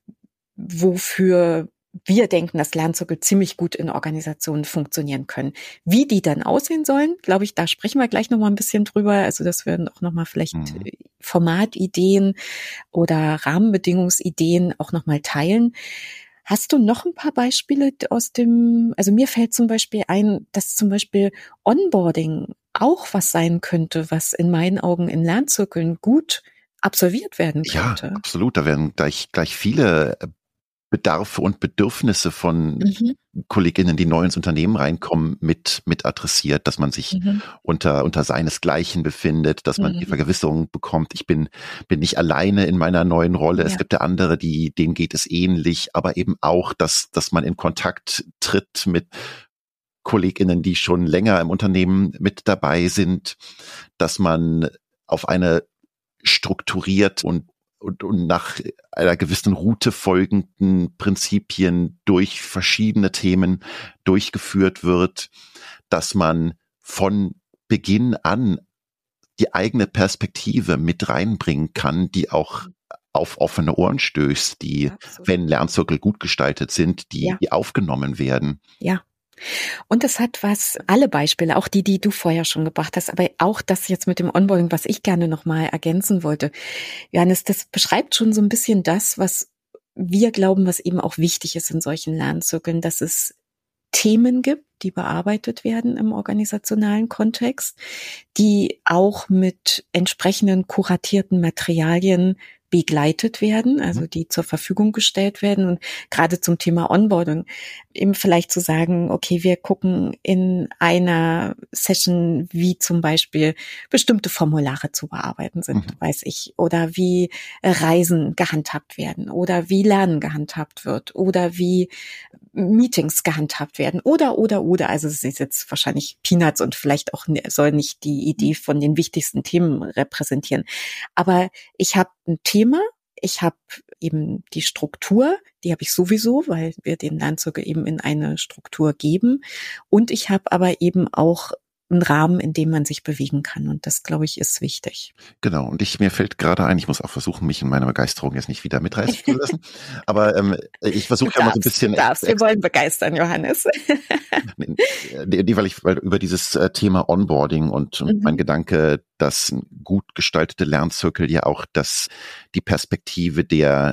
wofür wir denken, dass Lernzirkel ziemlich gut in Organisationen funktionieren können. Wie die dann aussehen sollen, glaube ich, da sprechen wir gleich nochmal ein bisschen drüber. Also das werden auch nochmal vielleicht mhm. Formatideen oder Rahmenbedingungsideen auch nochmal teilen. Hast du noch ein paar Beispiele aus dem, also mir fällt zum Beispiel ein, dass zum Beispiel Onboarding auch was sein könnte, was in meinen Augen in Lernzirkeln gut absolviert werden könnte. Ja, absolut. Da werden gleich, gleich viele Bedarfe und Bedürfnisse von mhm. Kolleginnen, die neu ins Unternehmen reinkommen, mit, mit adressiert, dass man sich mhm. unter, unter seinesgleichen befindet, dass man mhm. die Vergewisserung bekommt, ich bin, bin nicht alleine in meiner neuen Rolle. Ja. Es gibt ja andere, die, denen geht es ähnlich, aber eben auch, dass, dass man in Kontakt tritt mit Kolleginnen, die schon länger im Unternehmen mit dabei sind, dass man auf eine strukturiert und Und, und nach einer gewissen Route folgenden Prinzipien durch verschiedene Themen durchgeführt wird, dass man von Beginn an die eigene Perspektive mit reinbringen kann, die auch auf offene Ohren stößt, die, Absolut. wenn Lernzirkel gut gestaltet sind, die, ja. die aufgenommen werden. Ja. Und es hat was, alle Beispiele, auch die, die du vorher schon gebracht hast, aber auch das jetzt mit dem Onboarding, was ich gerne nochmal ergänzen wollte. Johannes, das beschreibt schon so ein bisschen das, was wir glauben, was eben auch wichtig ist in solchen Lernzirkeln, dass es Themen gibt, die bearbeitet werden im organisationalen Kontext, die auch mit entsprechenden kuratierten Materialien begleitet werden, also die zur Verfügung gestellt werden. Und gerade zum Thema Onboarding eben vielleicht zu sagen, okay, wir gucken in einer Session, wie zum Beispiel bestimmte Formulare zu bearbeiten sind, mhm. weiß ich, oder wie Reisen gehandhabt werden oder wie Lernen gehandhabt wird oder wie Meetings gehandhabt werden oder, oder, oder. Also es ist jetzt wahrscheinlich Peanuts und vielleicht auch soll nicht die Idee von den wichtigsten Themen repräsentieren. Aber ich habe ein Thema, ich habe eben die Struktur, die habe ich sowieso, weil wir den Lernzirkel eben in eine Struktur geben. Und ich habe aber eben auch einen Rahmen, in dem man sich bewegen kann. Und das, glaube ich, ist wichtig. Genau. Und ich, mir fällt gerade ein, ich muss auch versuchen, mich in meiner Begeisterung jetzt nicht wieder mitreißen zu lassen. Aber ähm, ich versuche ja mal so ein bisschen. Du darfst, wir wollen begeistern, Johannes. nee, nee, weil ich weil über dieses Thema Onboarding und, und mhm. mein Gedanke, dass gut gestaltete Lernzirkel ja auch das die Perspektive der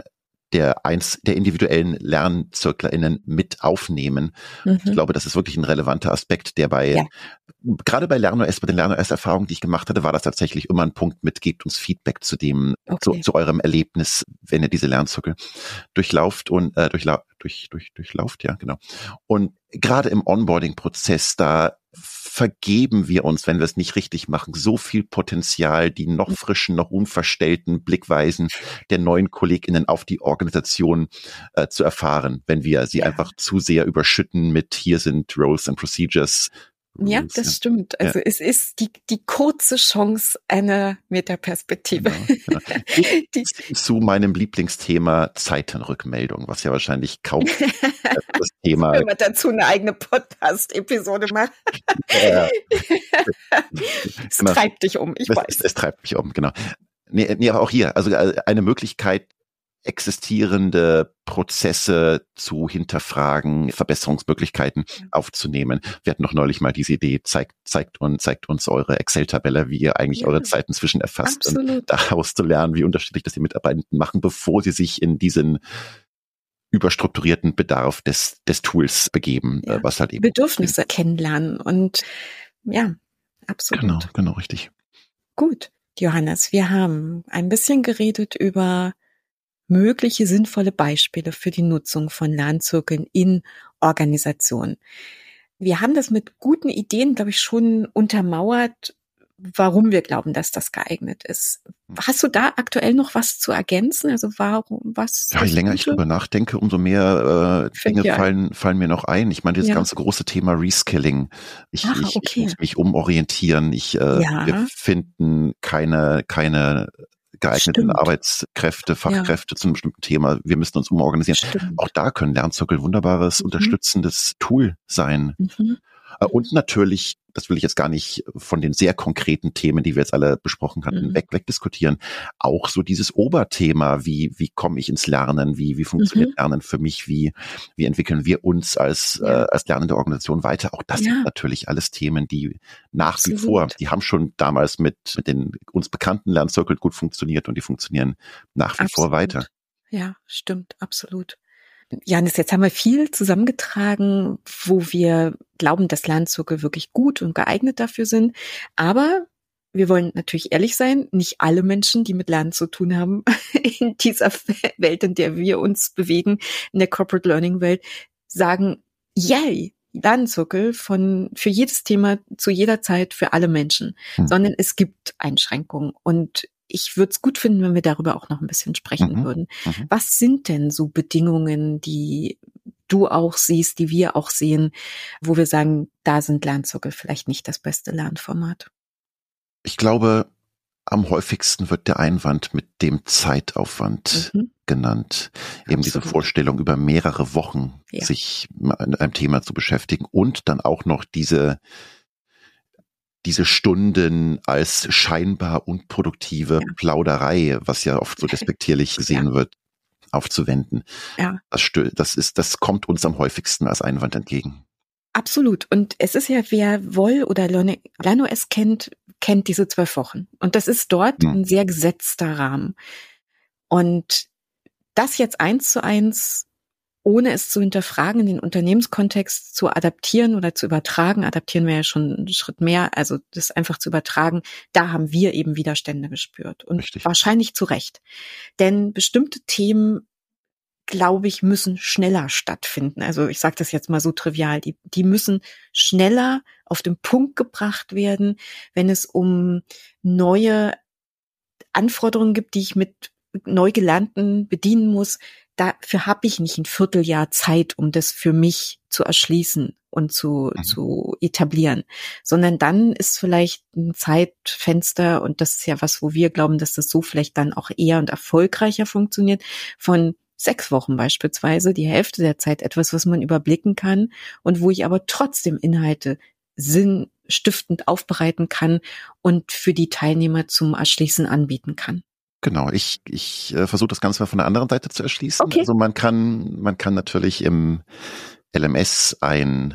der eins der individuellen LernzirklerInnen mit aufnehmen. Mhm. Ich glaube, das ist wirklich ein relevanter Aspekt, der bei, Ja. gerade bei LernOS, bei den LernOS-Erfahrungen, die ich gemacht hatte, war das tatsächlich immer ein Punkt mit, gebt uns Feedback zu dem, Okay. zu, zu eurem Erlebnis, wenn ihr diese Lernzirkel durchlauft und, äh, durchla durch, durch, durchlauft, ja, genau. Und gerade im Onboarding-Prozess, da vergeben wir uns, wenn wir es nicht richtig machen, so viel Potenzial, die noch frischen, noch unverstellten Blickweisen der neuen KollegInnen auf die Organisation äh, zu erfahren, wenn wir sie Ja. einfach zu sehr überschütten mit, hier sind Roles and Procedures. Ja, Rules, das stimmt. Also Ja. es ist die, die kurze Chance einer Metaperspektive. Genau, genau. Die, Zu meinem Lieblingsthema Zeitenrückmeldung, was ja wahrscheinlich kaum das Thema. wenn man dazu eine eigene Podcast-Episode macht. Äh, Es genau. treibt dich um, ich es, weiß. Es, es treibt mich um, genau. Nee, nee, aber auch hier, also eine Möglichkeit, existierende Prozesse zu hinterfragen, Verbesserungsmöglichkeiten aufzunehmen. Wir hatten noch neulich mal diese Idee, zeigt, zeigt uns, zeigt uns eure Excel-Tabelle, wie ihr eigentlich Ja, eure Zeiten zwischen erfasst absolut. und daraus zu lernen, wie unterschiedlich das die Mitarbeitenden machen, bevor sie sich in diesen überstrukturierten Bedarf des, des Tools begeben, Ja. was halt eben Bedürfnisse kennenlernen und ja, absolut. Genau, genau, richtig. Gut, Johannes, wir haben ein bisschen geredet über mögliche sinnvolle Beispiele für die Nutzung von Lernzirkeln in Organisationen. Wir haben das mit guten Ideen, glaube ich, schon untermauert, warum wir glauben, dass das geeignet ist. Hast du da aktuell noch was zu ergänzen? Also warum, was? Ja, je länger ich drüber nachdenke, umso mehr äh, Dinge fallen, fallen mir noch ein. Ich meine, dieses ja. ganze große Thema Reskilling. Ich, Ach, ich, okay. ich muss mich umorientieren. Ich, äh, ja. Wir finden keine, keine geeigneten Stimmt. Arbeitskräfte, Fachkräfte ja. zu einem bestimmten Thema. Wir müssen uns umorganisieren. Stimmt. Auch da können Lernzirkel wunderbares, mhm. unterstützendes Tool sein. Mhm. Und natürlich, das will ich jetzt gar nicht von den sehr konkreten Themen, die wir jetzt alle besprochen hatten, mhm. weg, wegdiskutieren. Auch so dieses Oberthema, wie, wie komme ich ins Lernen? Wie, wie funktioniert mhm. Lernen für mich? Wie, wie entwickeln wir uns als, ja. äh, als lernende Organisation weiter? Auch das ja. sind natürlich alles Themen, die nach Absolut. wie vor, die haben schon damals mit, mit den uns bekannten Lernzirkeln gut funktioniert und die funktionieren nach wie Absolut. vor weiter. Ja, stimmt, absolut. Janis, jetzt haben wir viel zusammengetragen, wo wir glauben, dass Lernzirkel wirklich gut und geeignet dafür sind. Aber wir wollen natürlich ehrlich sein, nicht alle Menschen, die mit Lernen zu tun haben, in dieser Welt, in der wir uns bewegen, in der Corporate Learning Welt, sagen, yay, Lernzirkel von, für jedes Thema, zu jeder Zeit, für alle Menschen. Hm. Sondern es gibt Einschränkungen. Und ich würde es gut finden, wenn wir darüber auch noch ein bisschen sprechen mhm, würden. Mhm. Was sind denn so Bedingungen, die du auch siehst, die wir auch sehen, wo wir sagen, da sind Lernzirkel vielleicht nicht das beste Lernformat? Ich glaube, am häufigsten wird der Einwand mit dem Zeitaufwand mhm. genannt. Absolut. Eben diese Vorstellung, über mehrere Wochen ja. sich mit einem Thema zu beschäftigen und dann auch noch diese diese Stunden als scheinbar unproduktive ja. Plauderei, was ja oft so despektierlich gesehen ja. wird, aufzuwenden. Ja. Das, stö- das ist, das kommt uns am häufigsten als Einwand entgegen. Absolut. Und es ist ja, wer Woll oder LernOS kennt, kennt diese zwölf Wochen. Und das ist dort hm. ein sehr gesetzter Rahmen. Und das jetzt eins zu eins, ohne es zu hinterfragen, in den Unternehmenskontext zu adaptieren oder zu übertragen, adaptieren wir ja schon einen Schritt mehr, also das einfach zu übertragen, da haben wir eben Widerstände gespürt. Und Richtig. Wahrscheinlich zu Recht. Denn bestimmte Themen, glaube ich, müssen schneller stattfinden. Also ich sage das jetzt mal so trivial, die, die müssen schneller auf den Punkt gebracht werden, wenn es um neue Anforderungen gibt, die ich mit neu Gelernten bedienen muss. Dafür habe ich nicht ein Vierteljahr Zeit, um das für mich zu erschließen und zu, mhm. zu etablieren, sondern dann ist vielleicht ein Zeitfenster, und das ist ja was, wo wir glauben, dass das so vielleicht dann auch eher und erfolgreicher funktioniert, von sechs Wochen beispielsweise, die Hälfte der Zeit etwas, was man überblicken kann und wo ich aber trotzdem Inhalte sinnstiftend aufbereiten kann und für die Teilnehmer zum Erschließen anbieten kann. Genau, ich ich äh, versuche das Ganze mal von der anderen Seite zu erschließen. Okay. Also man kann man kann natürlich im L M S ein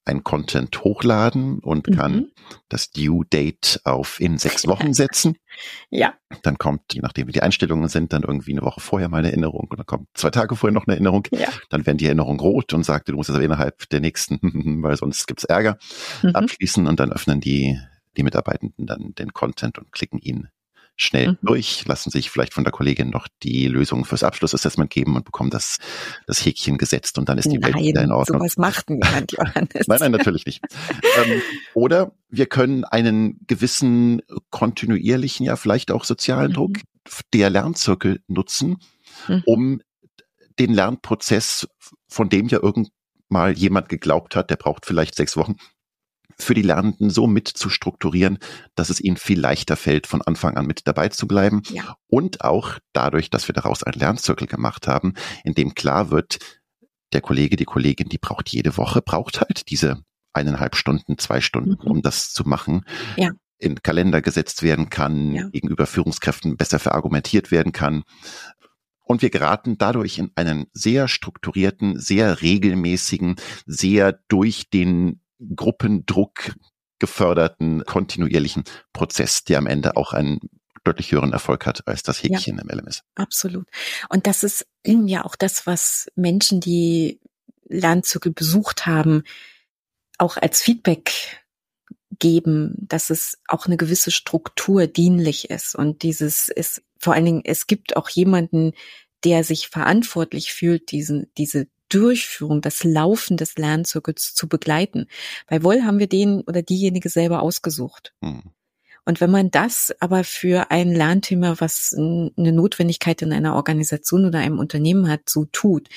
ein Content hochladen und kann Mhm. das Due Date auf in sechs Wochen setzen. Ja. Dann kommt, je nachdem wie die Einstellungen sind, dann irgendwie eine Woche vorher mal eine Erinnerung und dann kommt zwei Tage vorher noch eine Erinnerung. Ja. Dann werden die Erinnerungen rot und sagt, du musst das aber innerhalb der nächsten, weil sonst gibt's Ärger, Mhm. abschließen und dann öffnen die, die Mitarbeitenden dann den Content und klicken ihn schnell Mhm. durch, lassen sich vielleicht von der Kollegin noch die Lösung fürs Abschlussassessment geben und bekommen das, das Häkchen gesetzt und dann ist die Welt wieder in Nein, Ordnung. sowas macht niemand, Johannes. Nein, nein, natürlich nicht. ähm, oder wir können einen gewissen kontinuierlichen, ja vielleicht auch sozialen Mhm. Druck der Lernzirkel nutzen, Mhm. um den Lernprozess, von dem ja irgend mal jemand geglaubt hat, der braucht vielleicht sechs Wochen, für die Lernenden so mit zu strukturieren, dass es ihnen viel leichter fällt, von Anfang an mit dabei zu bleiben. Ja. Und auch dadurch, dass wir daraus einen Lernzirkel gemacht haben, in dem klar wird, der Kollege, die Kollegin, die braucht jede Woche, braucht halt diese eineinhalb Stunden, zwei Stunden, Mhm. um das zu machen. Ja. In Kalender gesetzt werden kann, Ja. gegenüber Führungskräften besser verargumentiert werden kann. Und wir geraten dadurch in einen sehr strukturierten, sehr regelmäßigen, sehr durch den Gruppendruck geförderten, kontinuierlichen Prozess, der am Ende auch einen deutlich höheren Erfolg hat als das Häkchen ja. im L M S. Absolut. Und das ist ja auch das, was Menschen, die Lernzirkel besucht haben, auch als Feedback geben, dass es auch eine gewisse Struktur dienlich ist. Und dieses ist vor allen Dingen, es gibt auch jemanden, der sich verantwortlich fühlt, diesen, diese Durchführung, das Laufen des Lernzirkels zu begleiten. Bei Woll haben wir den oder diejenige selber ausgesucht. Hm. Und wenn man das aber für ein Lernthema, was eine Notwendigkeit in einer Organisation oder einem Unternehmen hat, so tut,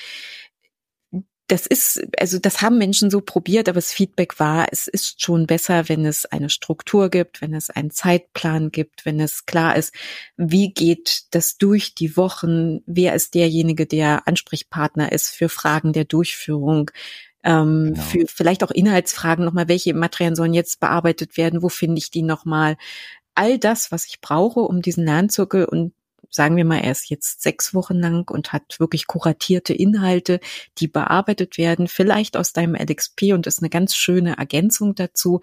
das ist, also das haben Menschen so probiert, aber das Feedback war, es ist schon besser, wenn es eine Struktur gibt, wenn es einen Zeitplan gibt, wenn es klar ist, wie geht das durch die Wochen, wer ist derjenige, der Ansprechpartner ist für Fragen der Durchführung, ähm, Genau. für vielleicht auch Inhaltsfragen nochmal, welche Materialien sollen jetzt bearbeitet werden, wo finde ich die nochmal? All das, was ich brauche, um diesen Lernzirkel, und sagen wir mal, er ist jetzt sechs Wochen lang und hat wirklich kuratierte Inhalte, die bearbeitet werden, vielleicht aus deinem L X P, und ist eine ganz schöne Ergänzung dazu.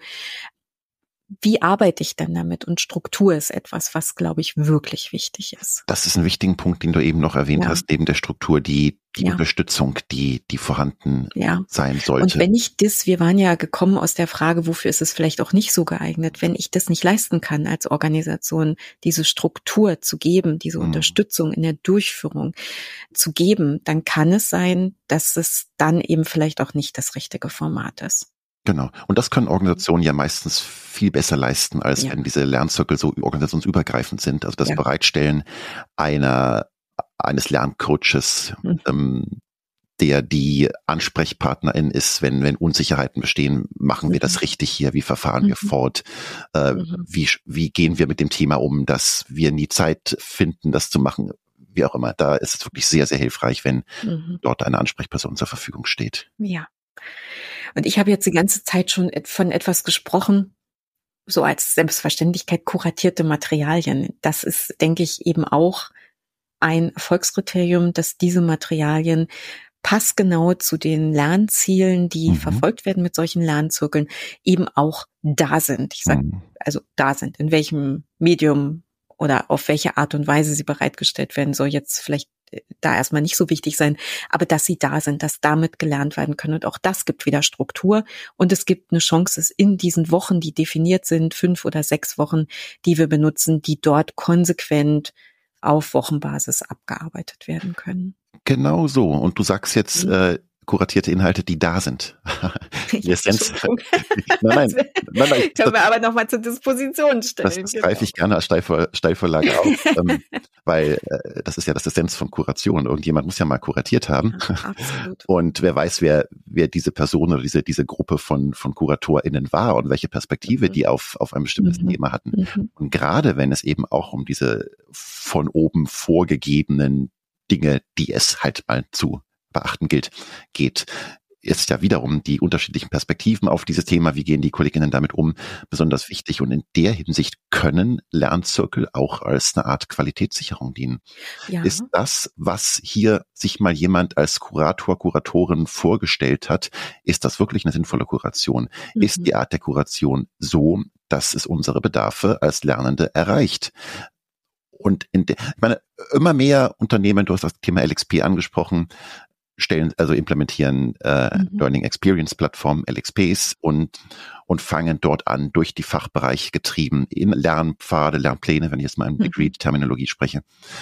Wie arbeite ich dann damit? Und Struktur ist etwas, was, glaube ich, wirklich wichtig ist. Das ist ein wichtiger Punkt, den du eben noch erwähnt Ja. hast, neben der Struktur, die, die Ja. Unterstützung, die, die vorhanden Ja. sein sollte. Und wenn ich das, wir waren ja gekommen aus der Frage, wofür ist es vielleicht auch nicht so geeignet, wenn ich das nicht leisten kann als Organisation, diese Struktur zu geben, diese Mhm. Unterstützung in der Durchführung zu geben, dann kann es sein, dass es dann eben vielleicht auch nicht das richtige Format ist. Genau. Und das können Organisationen ja meistens viel besser leisten, als Ja. wenn diese Lernzirkel so organisationsübergreifend sind. Also das Ja. Bereitstellen einer, eines Lerncoaches, Mhm. ähm, der die Ansprechpartnerin ist, wenn, wenn Unsicherheiten bestehen, machen wir Mhm. das richtig hier, wie verfahren wir Mhm. fort, äh, Mhm. wie, wie gehen wir mit dem Thema um, dass wir nie Zeit finden, das zu machen, wie auch immer. Da ist es wirklich sehr, sehr hilfreich, wenn Mhm. dort eine Ansprechperson zur Verfügung steht. Ja. Und ich habe jetzt die ganze Zeit schon von etwas gesprochen, so als Selbstverständlichkeit, kuratierte Materialien. Das ist, denke ich, eben auch ein Erfolgskriterium, dass diese Materialien passgenau zu den Lernzielen, die Mhm. verfolgt werden mit solchen Lernzirkeln, eben auch da sind. Ich sage, Mhm. also da sind, in welchem Medium oder auf welche Art und Weise sie bereitgestellt werden, soll jetzt vielleicht da erstmal nicht so wichtig sein, aber dass sie da sind, dass damit gelernt werden können. Und auch das gibt wieder Struktur. Und es gibt eine Chance, es in diesen Wochen, die definiert sind, fünf oder sechs Wochen, die wir benutzen, die dort konsequent auf Wochenbasis abgearbeitet werden können. Genau so. Und du sagst jetzt Mhm. äh, kuratierte Inhalte, die da sind. Die Essenz. Entschuldigung. Nein, nein, nein, nein. Können wir aber nochmal zur Disposition stellen. Das, das genau. greife ich gerne als Steilvor, Steilvorlage auf, ähm, weil äh, das ist ja das Essenz von Kuration. Irgendjemand muss ja mal kuratiert haben. Ja, absolut. Und wer weiß, wer wer diese Person oder diese diese Gruppe von von KuratorInnen war und welche Perspektive Mhm. die auf auf ein bestimmtes Mhm. Thema hatten. Mhm. Und gerade wenn es eben auch um diese von oben vorgegebenen Dinge, die es halt mal zu beachten gilt, geht, ist ja wiederum die unterschiedlichen Perspektiven auf dieses Thema, wie gehen die Kolleginnen damit um, besonders wichtig. Und in der Hinsicht können Lernzirkel auch als eine Art Qualitätssicherung dienen. Ja. Ist das, was hier sich mal jemand als Kurator, Kuratorin vorgestellt hat, ist das wirklich eine sinnvolle Kuration? Mhm. Ist die Art der Kuration so, dass es unsere Bedarfe als Lernende erreicht? Und in der, ich meine, immer mehr Unternehmen, du hast das Thema L X P angesprochen, stellen, also implementieren äh, mhm. Learning Experience Plattform, L X Ps und und fangen dort an, durch die Fachbereiche getrieben, in Lernpfade, Lernpläne, wenn ich jetzt mal in mhm. Degree-Terminologie spreche,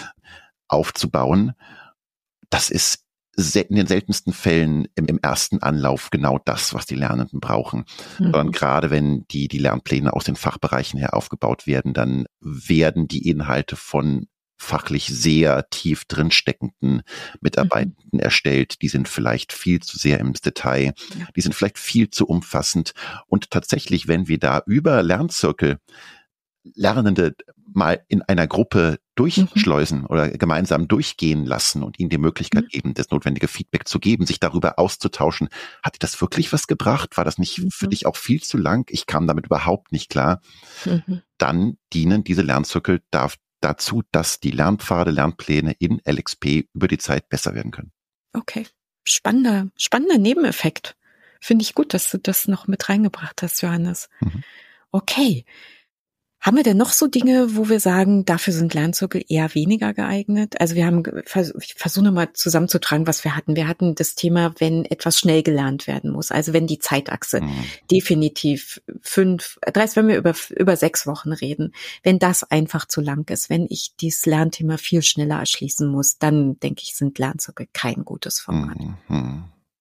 aufzubauen. Das ist in den seltensten Fällen im, im ersten Anlauf genau das, was die Lernenden brauchen. Mhm. Sondern gerade wenn die, die Lernpläne aus den Fachbereichen her aufgebaut werden, dann werden die Inhalte von fachlich sehr tief drinsteckenden Mitarbeitenden mhm. erstellt. Die sind vielleicht viel zu sehr im Detail. Ja. Die sind vielleicht viel zu umfassend. Und tatsächlich, wenn wir da über Lernzirkel Lernende mal in einer Gruppe durchschleusen mhm. oder gemeinsam durchgehen lassen und ihnen die Möglichkeit mhm. geben, das notwendige Feedback zu geben, sich darüber auszutauschen. Hat dir das wirklich was gebracht? War das nicht mhm. für dich auch viel zu lang? Ich kam damit überhaupt nicht klar. Mhm. Dann dienen diese Lernzirkel da, dazu, dass die Lernpfade, Lernpläne in L X P über die Zeit besser werden können. Okay, spannender, spannender Nebeneffekt. Finde ich gut, dass du das noch mit reingebracht hast, Johannes. Mhm. Okay. Haben wir denn noch so Dinge, wo wir sagen, dafür sind Lernzirkel eher weniger geeignet? Also wir haben, ich versuche nochmal zusammenzutragen, was wir hatten. Wir hatten das Thema, wenn etwas schnell gelernt werden muss. Also wenn die Zeitachse mhm. definitiv fünf, dreißig, wenn wir über, über sechs Wochen reden, wenn das einfach zu lang ist, wenn ich dieses Lernthema viel schneller erschließen muss, dann denke ich, sind Lernzirkel kein gutes Format. Mhm.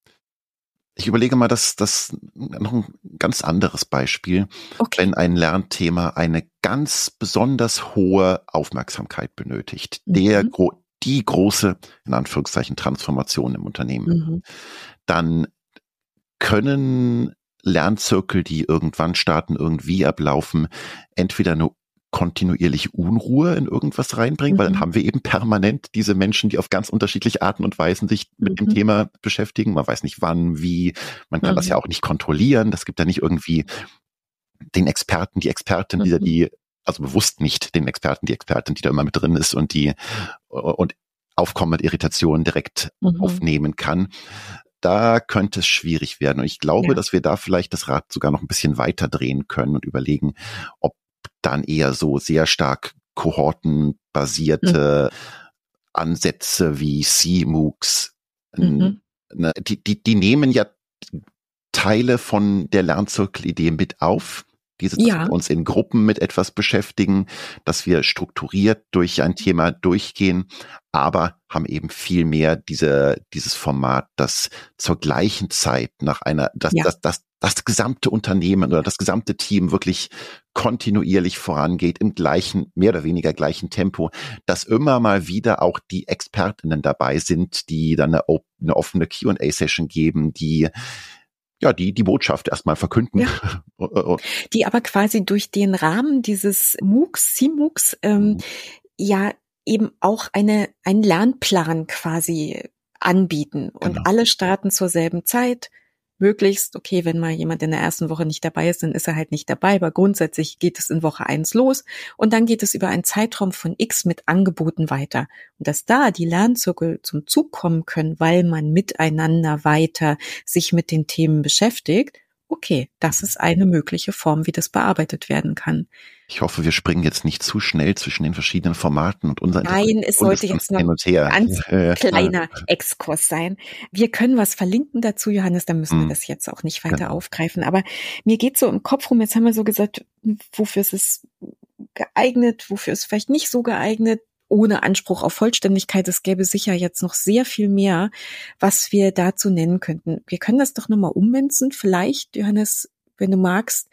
Ich überlege mal, dass das noch ein ganz anderes Beispiel, okay. wenn ein Lernthema eine ganz besonders hohe Aufmerksamkeit benötigt, mhm. der die große, in Anführungszeichen, Transformation im Unternehmen, mhm. dann können Lernzirkel, die irgendwann starten, irgendwie ablaufen, entweder eine kontinuierlich Unruhe in irgendwas reinbringen, mhm. weil dann haben wir eben permanent diese Menschen, die auf ganz unterschiedliche Arten und Weisen sich mit mhm. dem Thema beschäftigen. Man weiß nicht wann, wie, man kann mhm. das ja auch nicht kontrollieren. Das gibt ja nicht irgendwie den Experten, die Expertin, die, die, also bewusst nicht den Experten, die Expertin, die da immer mit drin ist und die und Aufkommen mit Irritationen direkt mhm. aufnehmen kann. Da könnte es schwierig werden. Und ich glaube, ja. dass wir da vielleicht das Rad sogar noch ein bisschen weiter drehen können und überlegen, ob dann eher so sehr stark kohortenbasierte mhm. Ansätze wie C MOOCs, mhm. ne, die, die, die nehmen ja Teile von der Lernzirkelidee mit auf, diese, dass ja. wir uns in Gruppen mit etwas beschäftigen, dass wir strukturiert durch ein Thema durchgehen, aber haben eben viel mehr diese, dieses Format, das zur gleichen Zeit nach einer, dass ja. das, das, das gesamte Unternehmen oder das gesamte Team wirklich kontinuierlich vorangeht, im gleichen, mehr oder weniger gleichen Tempo, dass immer mal wieder auch die ExpertInnen dabei sind, die dann eine, eine offene Q and A-Session geben, die ja, die die Botschaft erstmal verkünden. Ja. Die aber quasi durch den Rahmen dieses MOOCs, C MOOCs, ähm, mhm. ja eben auch eine einen Lernplan quasi anbieten. Und genau. alle starten zur selben Zeit. Möglichst, okay, wenn mal jemand in der ersten Woche nicht dabei ist, dann ist er halt nicht dabei, aber grundsätzlich geht es in Woche eins los und dann geht es über einen Zeitraum von X mit Angeboten weiter. Und dass da die Lernzirkel zum Zug kommen können, weil man miteinander weiter sich mit den Themen beschäftigt, okay, das ist eine mögliche Form, wie das bearbeitet werden kann. Ich hoffe, wir springen jetzt nicht zu schnell zwischen den verschiedenen Formaten und unser Nein, es sollte jetzt noch ein ganz kleiner Exkurs sein. Wir können was verlinken dazu, Johannes, dann müssen wir das jetzt auch nicht weiter ja. aufgreifen. Aber mir geht so im Kopf rum, jetzt haben wir so gesagt, wofür ist es geeignet, wofür ist es vielleicht nicht so geeignet, ohne Anspruch auf Vollständigkeit. Es gäbe sicher jetzt noch sehr viel mehr, was wir dazu nennen könnten. Wir können das doch nochmal ummünzen. Vielleicht, Johannes, wenn du magst,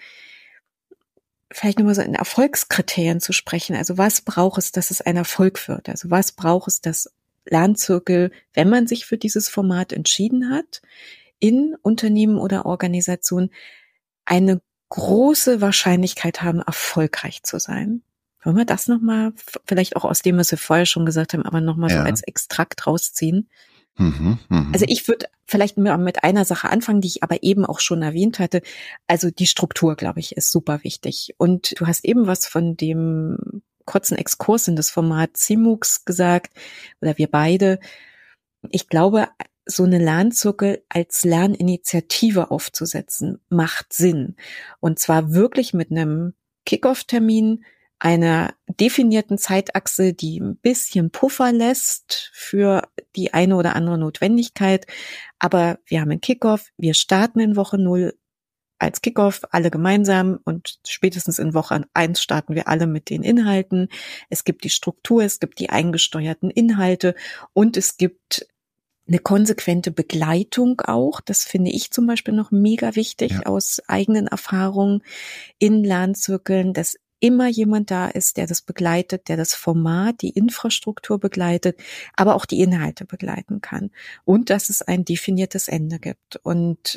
vielleicht nochmal so in Erfolgskriterien zu sprechen. Also was braucht es, dass es ein Erfolg wird? Also was braucht es, dass Lernzirkel, wenn man sich für dieses Format entschieden hat, in Unternehmen oder Organisationen eine große Wahrscheinlichkeit haben, erfolgreich zu sein? Wollen wir das nochmal, vielleicht auch aus dem, was wir vorher schon gesagt haben, aber nochmal ja. so als Extrakt rausziehen? Mhm, mh. Also ich würde vielleicht mit einer Sache anfangen, die ich aber eben auch schon erwähnt hatte. Also die Struktur, glaube ich, ist super wichtig. Und du hast eben was von dem kurzen Exkurs in das Format C M U X gesagt, oder wir beide. Ich glaube, so eine Lernzirkel als Lerninitiative aufzusetzen, macht Sinn. Und zwar wirklich mit einem Kick-Off-Termin, einer definierten Zeitachse, die ein bisschen Puffer lässt für die eine oder andere Notwendigkeit. Aber wir haben einen Kick-Off, wir starten in Woche null als Kickoff, alle gemeinsam, und spätestens in Woche eins starten wir alle mit den Inhalten. Es gibt die Struktur, es gibt die eingesteuerten Inhalte und es gibt eine konsequente Begleitung auch. Das finde ich zum Beispiel noch mega wichtig, ja, aus eigenen Erfahrungen in Lernzirkeln, dass immer jemand da ist, der das begleitet, der das Format, die Infrastruktur begleitet, aber auch die Inhalte begleiten kann. Und dass es ein definiertes Ende gibt. Und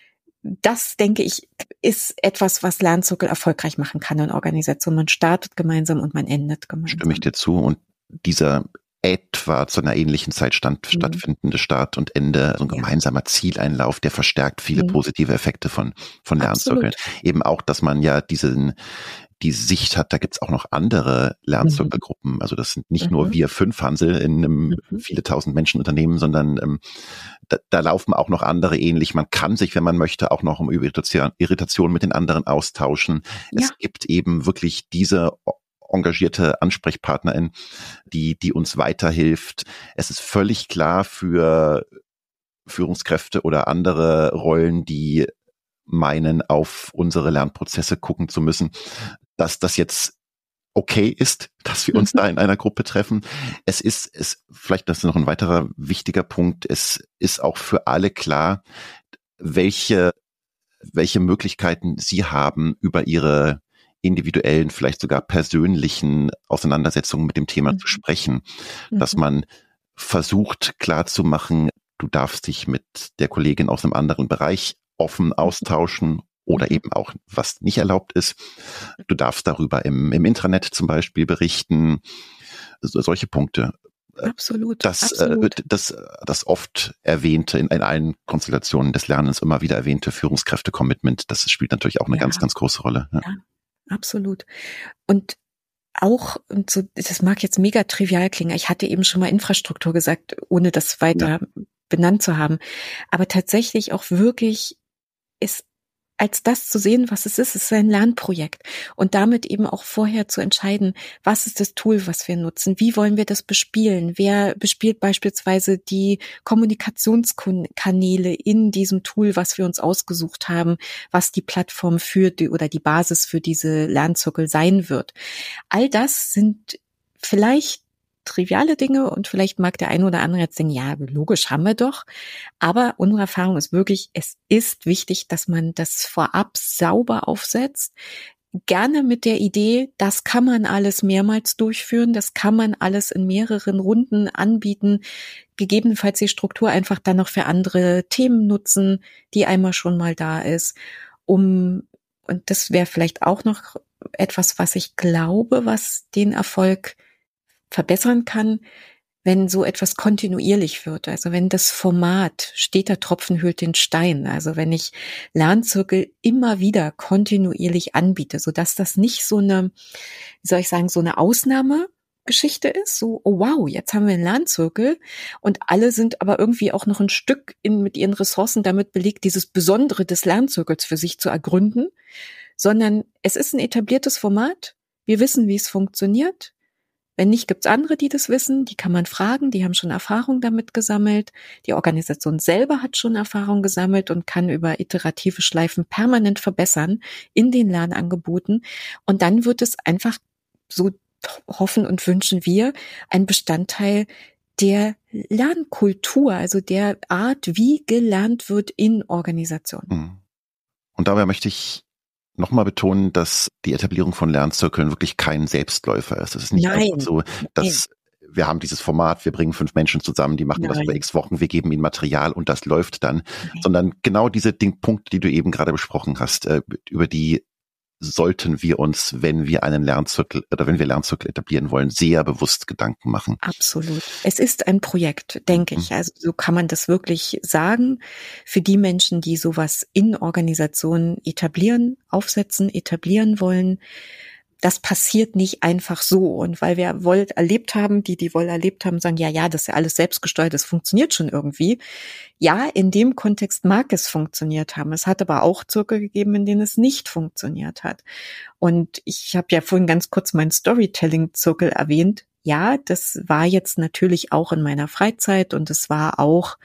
das, denke ich, ist etwas, was Lernzirkel erfolgreich machen kann in Organisationen. Man startet gemeinsam und man endet gemeinsam. Stimme ich dir zu. Und dieser etwa zu einer ähnlichen Zeit stand, mhm. stattfindende Start und Ende, also ein ja. gemeinsamer Zieleinlauf, der verstärkt viele mhm. positive Effekte von, von Lernzirkeln. Eben auch, dass man ja diesen, die Sicht hat, da gibt's auch noch andere Lernzirkelgruppen. Mhm. Also das sind nicht mhm. nur wir fünf Hansel in einem mhm. viele tausend Menschen Unternehmen, sondern ähm, da, da laufen auch noch andere ähnlich. Man kann sich, wenn man möchte, auch noch um Irritation, Irritation mit den anderen austauschen. Ja. Es gibt eben wirklich diese engagierte Ansprechpartnerin, die, die uns weiterhilft. Es ist völlig klar für Führungskräfte oder andere Rollen, die meinen, auf unsere Lernprozesse gucken zu müssen, dass das jetzt okay ist, dass wir uns mhm. da in einer Gruppe treffen. Es ist, es, vielleicht das ist noch ein weiterer wichtiger Punkt. Es ist auch für alle klar, welche, welche Möglichkeiten sie haben, über ihre individuellen, vielleicht sogar persönlichen Auseinandersetzungen mit dem Thema mhm. zu sprechen, mhm. dass man versucht klarzumachen, du darfst dich mit der Kollegin aus einem anderen Bereich offen austauschen oder eben auch, was nicht erlaubt ist. Du darfst darüber im, im Intranet zum Beispiel berichten, so, solche Punkte. Absolut. Das, absolut. Äh, das, das oft erwähnte, in, in allen Konstellationen des Lernens immer wieder erwähnte Führungskräfte-Commitment, das spielt natürlich auch eine ja. ganz, ganz große Rolle. Ja. ja. Absolut. Und auch, und so, das mag jetzt mega trivial klingen, ich hatte eben schon mal Infrastruktur gesagt, ohne das weiter ja. benannt zu haben, aber tatsächlich auch wirklich ist als das zu sehen, was es ist. Es ist ein Lernprojekt und damit eben auch vorher zu entscheiden, was ist das Tool, was wir nutzen, wie wollen wir das bespielen, wer bespielt beispielsweise die Kommunikationskanäle in diesem Tool, was wir uns ausgesucht haben, was die Plattform für die oder die Basis für diese Lernzirkel sein wird. All das sind vielleicht triviale Dinge und vielleicht mag der eine oder andere jetzt denken, ja, logisch, haben wir doch. Aber unsere Erfahrung ist wirklich, es ist wichtig, dass man das vorab sauber aufsetzt. Gerne mit der Idee, das kann man alles mehrmals durchführen, das kann man alles in mehreren Runden anbieten, gegebenenfalls die Struktur einfach dann noch für andere Themen nutzen, die einmal schon mal da ist, um, und das wäre vielleicht auch noch etwas, was ich glaube, was den Erfolg verbessern kann, wenn so etwas kontinuierlich wird. Also wenn das Format steter Tropfen höhlt den Stein. Also wenn ich Lernzirkel immer wieder kontinuierlich anbiete, sodass das nicht so eine, wie soll ich sagen, so eine Ausnahmegeschichte ist. So, oh wow, jetzt haben wir einen Lernzirkel und alle sind aber irgendwie auch noch ein Stück in, mit ihren Ressourcen damit belegt, dieses Besondere des Lernzirkels für sich zu ergründen. Sondern es ist ein etabliertes Format. Wir wissen, wie es funktioniert. Wenn nicht, gibt's andere, die das wissen, die kann man fragen, die haben schon Erfahrung damit gesammelt. Die Organisation selber hat schon Erfahrung gesammelt und kann über iterative Schleifen permanent verbessern in den Lernangeboten. Und dann wird es einfach, so hoffen und wünschen wir, ein Bestandteil der Lernkultur, also der Art, wie gelernt wird in Organisationen. Und dabei möchte ich nochmal betonen, dass die Etablierung von Lernzirkeln wirklich kein Selbstläufer ist. Es ist nicht Nein. einfach so, dass Nein. wir haben dieses Format, wir bringen fünf Menschen zusammen, die machen Nein. das über x Wochen, wir geben ihnen Material und das läuft dann. Nein. Sondern genau diese Ding, Punkte, die du eben gerade besprochen hast, äh, über die sollten wir uns, wenn wir einen Lernzirkel oder wenn wir Lernzirkel etablieren wollen, sehr bewusst Gedanken machen. Absolut. Es ist ein Projekt, denke ich. Also so kann man das wirklich sagen. Für die Menschen, die sowas in Organisationen etablieren, aufsetzen, etablieren wollen, das passiert nicht einfach so. Und weil wir Volt erlebt haben, die die Volt erlebt haben, sagen, ja, ja, das ist ja alles selbstgesteuert, das funktioniert schon irgendwie. Ja, in dem Kontext mag es funktioniert haben. Es hat aber auch Zirkel gegeben, in denen es nicht funktioniert hat. Und ich habe ja vorhin ganz kurz meinen Storytelling-Zirkel erwähnt. Ja, das war jetzt natürlich auch in meiner Freizeit und es war auch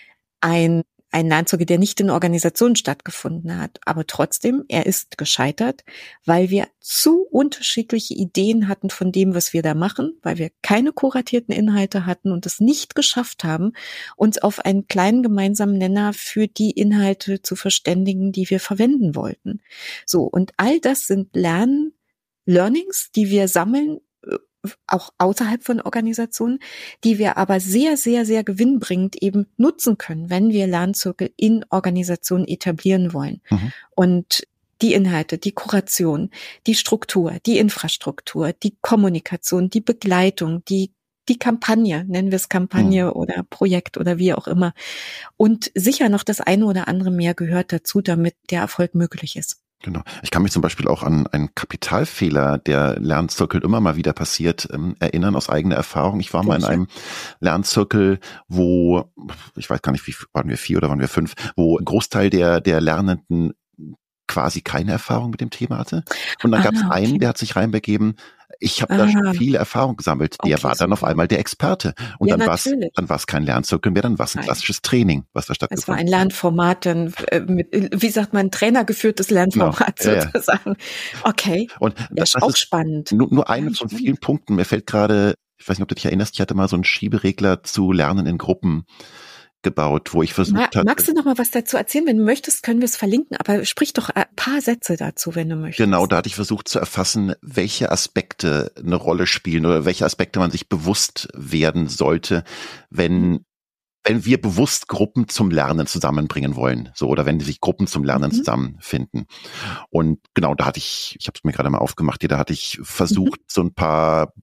ein Ein Lernzirkel, der nicht in Organisationen stattgefunden hat. Aber trotzdem, er ist gescheitert, weil wir zu unterschiedliche Ideen hatten von dem, was wir da machen, weil wir keine kuratierten Inhalte hatten und es nicht geschafft haben, uns auf einen kleinen gemeinsamen Nenner für die Inhalte zu verständigen, die wir verwenden wollten. So, und all das sind Lern, Learnings, die wir sammeln, auch außerhalb von Organisationen, die wir aber sehr, sehr, sehr gewinnbringend eben nutzen können, wenn wir Lernzirkel in Organisationen etablieren wollen. Mhm. Und die Inhalte, die Kuration, die Struktur, die Infrastruktur, die Kommunikation, die Begleitung, die die Kampagne, nennen wir es Kampagne mhm. oder Projekt oder wie auch immer. Und sicher noch das eine oder andere mehr gehört dazu, damit der Erfolg möglich ist. Genau. Ich kann mich zum Beispiel auch an einen Kapitalfehler, der Lernzirkel immer mal wieder passiert, ähm, erinnern aus eigener Erfahrung. Ich war mal in einem Lernzirkel, wo, ich weiß gar nicht, wie waren wir vier oder waren wir fünf, wo ein Großteil der der Lernenden quasi keine Erfahrung mit dem Thema hatte. Und dann ah, gab es einen, okay. der hat sich reinbegeben. Ich habe da schon viel Erfahrung gesammelt. Der okay, war dann super. auf einmal der Experte. Und ja, dann war es dann war es kein Lernzirkel mehr, dann war es ein klassisches Training, was da stattgefunden hat. Es war ein Lernformat, dann, mit, wie sagt man, trainergeführtes Lernformat genau. ja, sozusagen. Ja. Okay, und das, das ist auch ist spannend. Nur, nur eine ja, von spannend. vielen Punkten. Mir fällt gerade, ich weiß nicht, ob du dich erinnerst, ich hatte mal so einen Schieberegler zu Lernen in Gruppen gebaut, wo ich versucht Ma- hatte. Magst du noch mal was dazu erzählen? Wenn du möchtest, können wir es verlinken, aber sprich doch ein paar Sätze dazu, wenn du möchtest. Genau, da hatte ich versucht zu erfassen, welche Aspekte eine Rolle spielen oder welche Aspekte man sich bewusst werden sollte, wenn wenn wir bewusst Gruppen zum Lernen zusammenbringen wollen, so oder wenn sich Gruppen zum Lernen mhm. zusammenfinden. Und genau, da hatte ich, ich habe es mir gerade mal aufgemacht, hier, da hatte ich versucht, mhm. so ein paar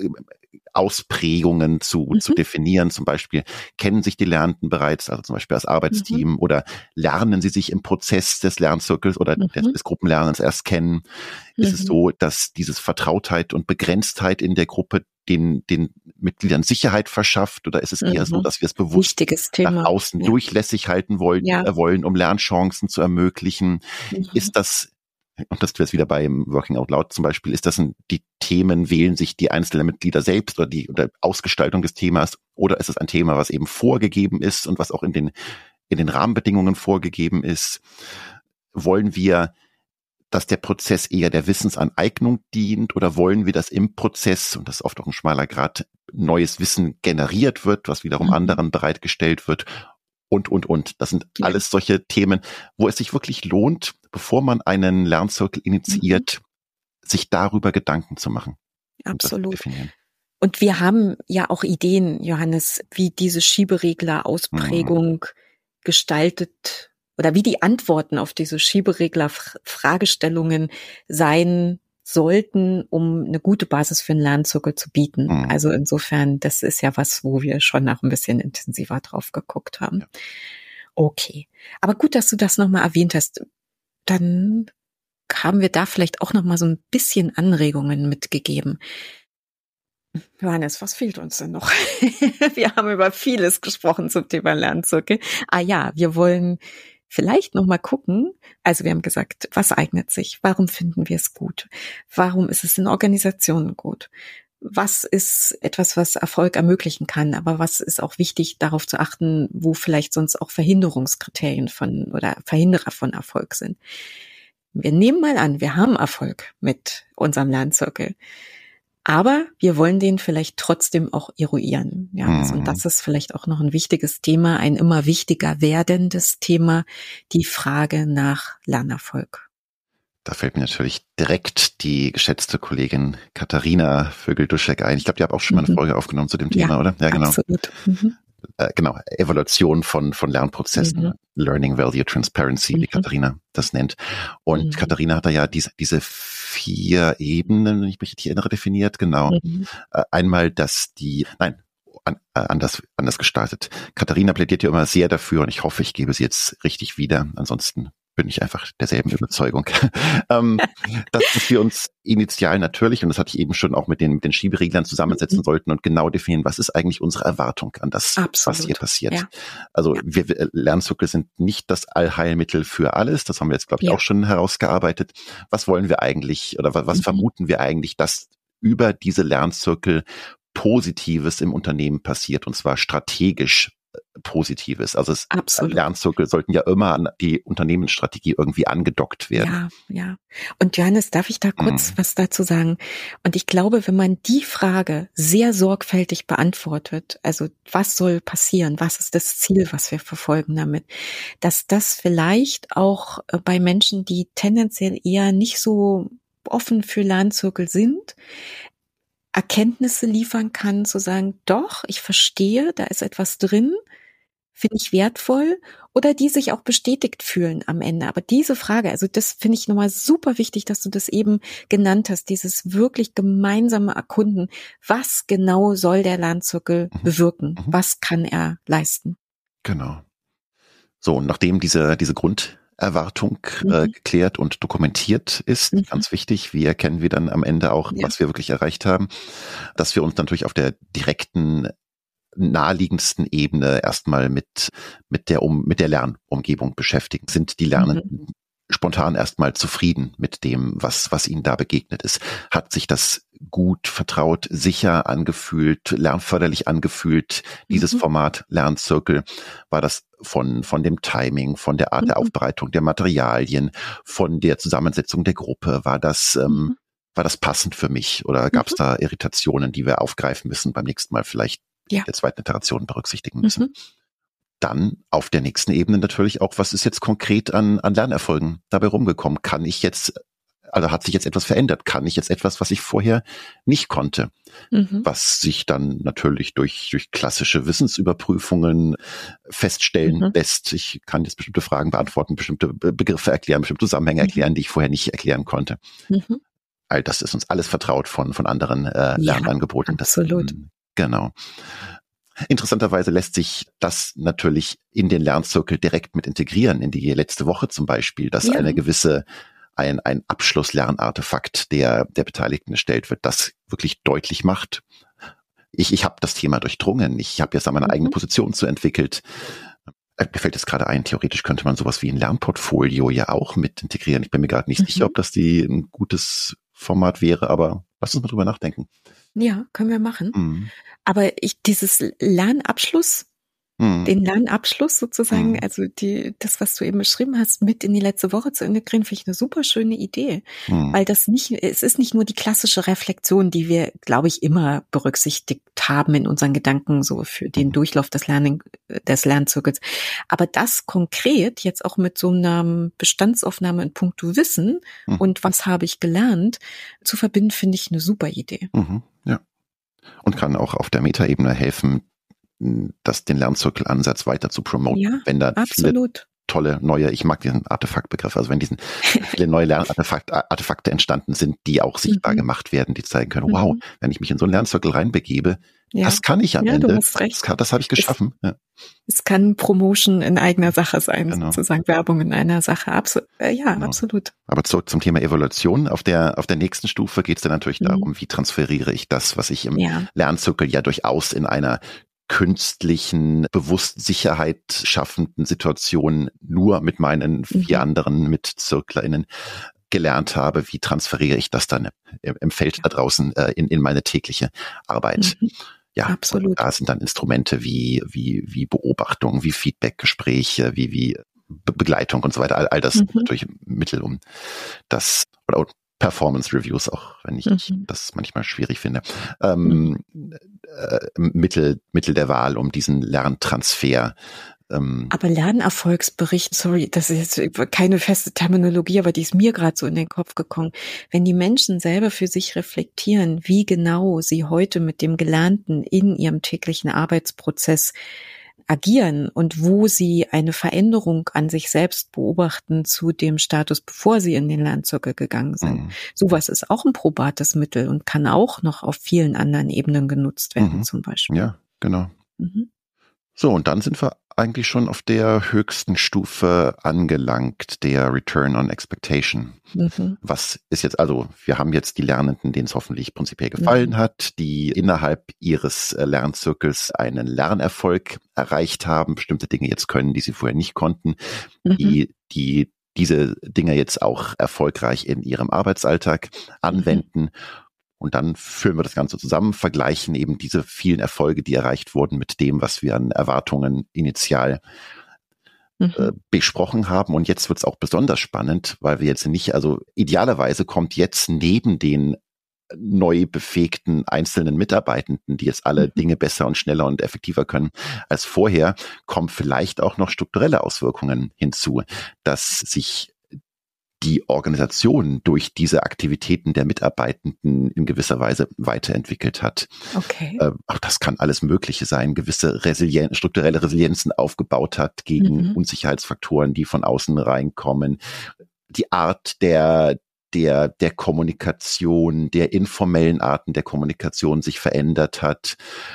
Ausprägungen zu, mhm. zu definieren. Zum Beispiel, kennen sich die Lernenden bereits, also zum Beispiel als Arbeitsteam, mhm. oder lernen sie sich im Prozess des Lernzirkels oder mhm. des, des Gruppenlernens erst kennen? Mhm. Ist es so, dass dieses Vertrautheit und Begrenztheit in der Gruppe den, den Mitgliedern Sicherheit verschafft, oder ist es eher mhm. so, dass wir es bewusst nach außen ja. durchlässig halten wollen, ja. äh, wollen, um Lernchancen zu ermöglichen? Mhm. Ist das Und das wäre jetzt wieder beim Working Out Loud zum Beispiel, ist das ein, die Themen wählen sich die einzelnen Mitglieder selbst oder die oder Ausgestaltung des Themas, oder ist es ein Thema, was eben vorgegeben ist und was auch in den in den Rahmenbedingungen vorgegeben ist? Wollen wir, dass der Prozess eher der Wissensaneignung dient, oder wollen wir, dass im Prozess, und das ist oft auch ein schmaler Grat, neues Wissen generiert wird, was wiederum mhm. anderen bereitgestellt wird? Und, und, und. Das sind ja. alles solche Themen, wo es sich wirklich lohnt, bevor man einen Lernzirkel initiiert, mhm. sich darüber Gedanken zu machen. Absolut. Und wir haben ja auch Ideen, Johannes, wie diese Schieberegler-Ausprägung mhm. gestaltet oder wie die Antworten auf diese Schieberegler-Fragestellungen sein sollten, um eine gute Basis für einen Lernzirkel zu bieten. Mhm. Also insofern, das ist ja was, wo wir schon noch ein bisschen intensiver drauf geguckt haben. Ja. Okay. Aber gut, dass du das nochmal erwähnt hast. Dann haben wir da vielleicht auch nochmal so ein bisschen Anregungen mitgegeben. Johannes, was fehlt uns denn noch? Wir haben über vieles gesprochen zum Thema Lernzirkel. Ah ja, wir wollen vielleicht noch mal gucken. Also wir haben gesagt, was eignet sich? Warum finden wir es gut? Warum ist es in Organisationen gut? Was ist etwas, was Erfolg ermöglichen kann? Aber was ist auch wichtig, darauf zu achten, wo vielleicht sonst auch Verhinderungskriterien von oder Verhinderer von Erfolg sind? Wir nehmen mal an, wir haben Erfolg mit unserem Lernzirkel. Aber wir wollen den vielleicht trotzdem auch eruieren. Ja, mhm. und das ist vielleicht auch noch ein wichtiges Thema, ein immer wichtiger werdendes Thema, die Frage nach Lernerfolg. Da fällt mir natürlich direkt die geschätzte Kollegin Katharina Vögel-Duschek ein. Ich glaube, die hat auch schon mal eine Folge aufgenommen zu dem Thema, ja, oder? Ja, genau. Absolut. Mhm. äh, genau, Evaluation von, von Lernprozessen, mhm. Learning Value Transparency, mhm. wie Katharina das nennt. Und mhm. Katharina hat da ja diese, diese vier Ebenen, wenn ich mich richtig erinnere, definiert, genau. Mhm. Äh, einmal, dass die, nein, an, äh, anders, anders gestaltet. Katharina plädiert ja immer sehr dafür und ich hoffe, ich gebe sie jetzt richtig wieder. Ansonsten bin ich einfach derselben Überzeugung, ähm, dass wir uns initial natürlich, und das hatte ich eben schon auch mit den, mit den Schiebereglern zusammensetzen mhm. sollten und genau definieren, was ist eigentlich unsere Erwartung an das, Absolut. was hier passiert. Ja. Also ja. wir, wir Lernzirkel sind nicht das Allheilmittel für alles, das haben wir jetzt, glaube ich, ja. auch schon herausgearbeitet. Was wollen wir eigentlich oder was, was mhm. vermuten wir eigentlich, dass über diese Lernzirkel Positives im Unternehmen passiert, und zwar strategisch Positives. Also es, Lernzirkel sollten ja immer an die Unternehmensstrategie irgendwie angedockt werden. Ja, ja. Und Johannes, darf ich da kurz mhm. was dazu sagen? Und ich glaube, wenn man die Frage sehr sorgfältig beantwortet, also was soll passieren, was ist das Ziel, was wir verfolgen damit, dass das vielleicht auch bei Menschen, die tendenziell eher nicht so offen für Lernzirkel sind, Erkenntnisse liefern kann, zu sagen, doch, ich verstehe, da ist etwas drin, finde ich wertvoll, oder die sich auch bestätigt fühlen am Ende. Aber diese Frage, also das finde ich nochmal super wichtig, dass du das eben genannt hast, dieses wirklich gemeinsame Erkunden. Was genau soll der Lernzirkel mhm. bewirken? Mhm. Was kann er leisten? Genau. So, und nachdem diese, diese Grund Erwartung mhm. äh, geklärt und dokumentiert ist. Mhm. Ganz wichtig. Wie erkennen wir dann am Ende auch, ja. was wir wirklich erreicht haben? Dass wir uns natürlich auf der direkten, naheliegendsten Ebene erstmal mit, mit der, um, mit der Lernumgebung beschäftigen. Sind die Lernenden mhm. spontan erstmal zufrieden mit dem, was, was ihnen da begegnet ist? Hat sich das gut, vertraut, sicher angefühlt, lernförderlich angefühlt, dieses mhm. Format Lernzirkel? War das von, von dem Timing, von der Art mhm. der Aufbereitung der Materialien, von der Zusammensetzung der Gruppe? War das, ähm, mhm. war das passend für mich? Oder gab es mhm. da Irritationen, die wir aufgreifen müssen, beim nächsten Mal vielleicht ja. der zweiten Iteration berücksichtigen müssen? Mhm. Dann auf der nächsten Ebene natürlich auch, was ist jetzt konkret an, an Lernerfolgen dabei rumgekommen? Kann ich jetzt, also hat sich jetzt etwas verändert? Kann ich jetzt etwas, was ich vorher nicht konnte? Mhm. Was sich dann natürlich durch, durch klassische Wissensüberprüfungen feststellen mhm. lässt. Ich kann jetzt bestimmte Fragen beantworten, bestimmte Begriffe erklären, bestimmte Zusammenhänge mhm. erklären, die ich vorher nicht erklären konnte. Mhm. All das ist uns alles vertraut von, von anderen äh, Lernangeboten. Ja, absolut. Das, genau. Interessanterweise lässt sich das natürlich in den Lernzirkel direkt mit integrieren, in die letzte Woche zum Beispiel, dass ja. eine gewisse, ein, ein Abschlusslernartefakt der, der Beteiligten erstellt wird, das wirklich deutlich macht. Ich, ich habe das Thema durchdrungen, ich habe jetzt meine mhm. eigene Position zu entwickelt. Mir fällt jetzt gerade ein, theoretisch könnte man sowas wie ein Lernportfolio ja auch mit integrieren. Ich bin mir gerade nicht mhm. sicher, ob das die ein gutes Format wäre, aber lass uns mal drüber nachdenken. Ja, können wir machen. Mhm. Aber ich, dieses Lernabschluss, mhm. den Lernabschluss sozusagen, mhm. also die, das, was du eben beschrieben hast, mit in die letzte Woche zu integrieren, finde ich eine super schöne Idee. Mhm. Weil das nicht, es ist nicht nur die klassische Reflexion, die wir, glaube ich, immer berücksichtigt haben in unseren Gedanken, so für den Durchlauf des Lernen, des Lernzirkels. Aber das konkret jetzt auch mit so einer Bestandsaufnahme in puncto Wissen mhm. und was habe ich gelernt, zu verbinden, finde ich eine super Idee. Mhm. Ja. Und kann auch auf der Metaebene helfen, das, den Lernzirkelansatz weiter zu promoten. Ja, wenn da absolut. Viele tolle neue, ich mag diesen Artefaktbegriff, also wenn diesen viele neue Lernartefakte entstanden sind, die auch sichtbar mhm. gemacht werden, die zeigen können, wow, mhm. wenn ich mich in so einen Lernzirkel reinbegebe, ja. das kann ich am ja, Ende. Du hast recht. Das, das habe ich geschaffen. Es, ja. es kann Promotion in eigener Sache sein, genau. sozusagen Werbung in einer Sache. Absu- äh, ja, genau. absolut. Aber zurück zum Thema Evaluation. Auf der, auf der nächsten Stufe geht es dann natürlich mhm. darum, wie transferiere ich das, was ich im ja. Lernzirkel ja durchaus in einer künstlichen, bewusst Sicherheit schaffenden Situation nur mit meinen vier mhm. anderen MitzirklerInnen gelernt habe. Wie transferiere ich das dann im, im Feld ja. da draußen äh, in, in meine tägliche Arbeit? Mhm. Ja, absolut. Da sind dann Instrumente wie, wie, wie Beobachtung, wie Feedbackgespräche, wie, wie Be- Begleitung und so weiter. All, all das mhm. natürlich Mittel, um das, oder Performance Reviews, auch wenn ich mhm. das manchmal schwierig finde, ähm, mhm. äh, Mittel, Mittel der Wahl, um diesen Lerntransfer Ähm, aber Lernerfolgsbericht, sorry, das ist jetzt keine feste Terminologie, aber die ist mir gerade so in den Kopf gekommen. Wenn die Menschen selber für sich reflektieren, wie genau sie heute mit dem Gelernten in ihrem täglichen Arbeitsprozess agieren und wo sie eine Veränderung an sich selbst beobachten zu dem Status, bevor sie in den Lernzirkel gegangen sind. Mhm. Sowas ist auch ein probates Mittel und kann auch noch auf vielen anderen Ebenen genutzt werden, mhm. zum Beispiel. Ja, genau. Mhm. So, und dann sind wir eigentlich schon auf der höchsten Stufe angelangt, der Return on Expectation. Mhm. Was ist jetzt, also wir haben jetzt die Lernenden, denen es hoffentlich prinzipiell gefallen mhm. hat, die innerhalb ihres Lernzirkels einen Lernerfolg erreicht haben, bestimmte Dinge jetzt können, die sie vorher nicht konnten, mhm. die, die diese Dinge jetzt auch erfolgreich in ihrem Arbeitsalltag anwenden. Mhm. Und dann führen wir das Ganze zusammen, vergleichen eben diese vielen Erfolge, die erreicht wurden, mit dem, was wir an Erwartungen initial mhm. äh, besprochen haben. Und jetzt wird es auch besonders spannend, weil wir jetzt nicht, also idealerweise kommt jetzt neben den neu befähigten einzelnen Mitarbeitenden, die jetzt alle mhm. Dinge besser und schneller und effektiver können als vorher, kommen vielleicht auch noch strukturelle Auswirkungen hinzu, dass sich die Organisation durch diese Aktivitäten der Mitarbeitenden in gewisser Weise weiterentwickelt hat. Okay. Äh, auch das kann alles Mögliche sein, gewisse Resilien- strukturelle Resilienzen aufgebaut hat gegen mhm. Unsicherheitsfaktoren, die von außen reinkommen. Die Art der der der Kommunikation, der informellen Arten der Kommunikation sich verändert hat.